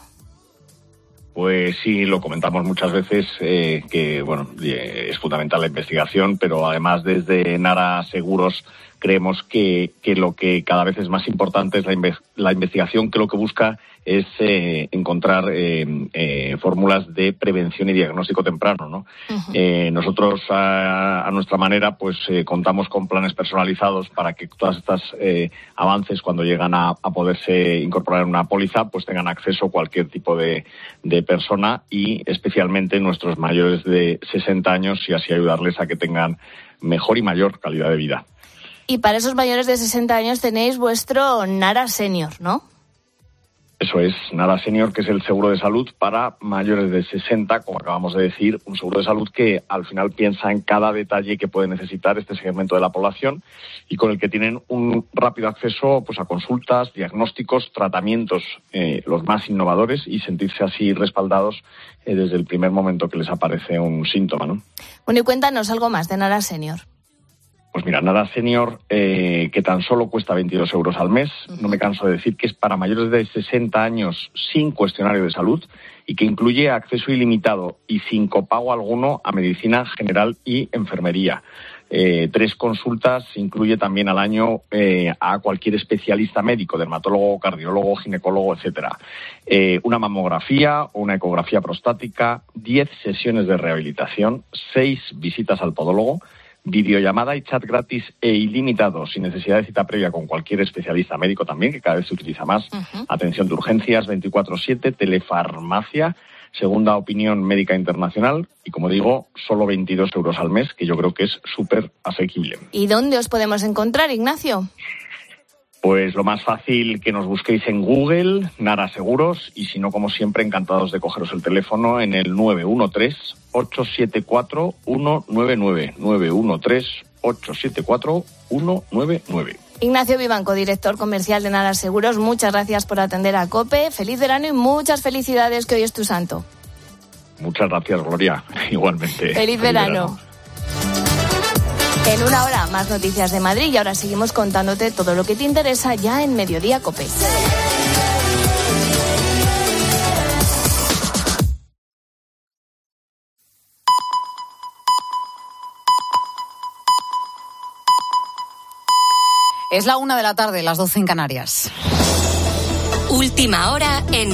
Pues sí, lo comentamos muchas veces, que bueno, es fundamental la investigación, pero además desde Nara Seguros creemos que lo que cada vez es más importante es la investigación, que lo que busca es encontrar fórmulas de prevención y diagnóstico temprano, ¿no? Uh-huh. Nosotros a nuestra manera pues contamos con planes personalizados para que todas estas avances, cuando llegan a poderse incorporar en una póliza, pues tengan acceso a cualquier tipo de persona, y especialmente nuestros mayores de 60 años, y así ayudarles a que tengan mejor y mayor calidad de vida. Y para esos mayores de 60 años tenéis vuestro Nara Senior, ¿no? Eso es, Nara Senior, que es el seguro de salud para mayores de 60, como acabamos de decir, un seguro de salud que al final piensa en cada detalle que puede necesitar este segmento de la población y con el que tienen un rápido acceso pues a consultas, diagnósticos, tratamientos, los más innovadores, y sentirse así respaldados desde el primer momento que les aparece un síntoma, ¿no? Bueno, y cuéntanos algo más de Nara Senior. Pues mira, Nara Senior, que tan solo cuesta 22 euros al mes, no me canso de decir que es para mayores de 60 años sin cuestionario de salud y que incluye acceso ilimitado y sin copago alguno a medicina general y enfermería. 3 consultas, incluye también al año a cualquier especialista médico, dermatólogo, cardiólogo, ginecólogo, etcétera. Una mamografía o una ecografía prostática, 10 sesiones de rehabilitación, 6 visitas al podólogo, videollamada y chat gratis e ilimitado, sin necesidad de cita previa con cualquier especialista médico también, que cada vez se utiliza más. Uh-huh. Atención de urgencias 24/7, telefarmacia, segunda opinión médica internacional y, como digo, solo 22 euros al mes, que yo creo que es súper asequible. ¿Y dónde os podemos encontrar, Ignacio? Pues lo más fácil, que nos busquéis en Google, Nara Seguros, y si no, como siempre, encantados de cogeros el teléfono en el 913-874-199, 913-874-199. Ignacio Vivanco, director comercial de Nara Seguros, muchas gracias por atender a COPE. Feliz verano y muchas felicidades, que hoy es tu santo. Muchas gracias, Gloria. Igualmente. Feliz verano. En una hora, más noticias de Madrid y ahora seguimos contándote todo lo que te interesa ya en Mediodía COPE. Es la 1 de la tarde, las 12 en Canarias. Última hora en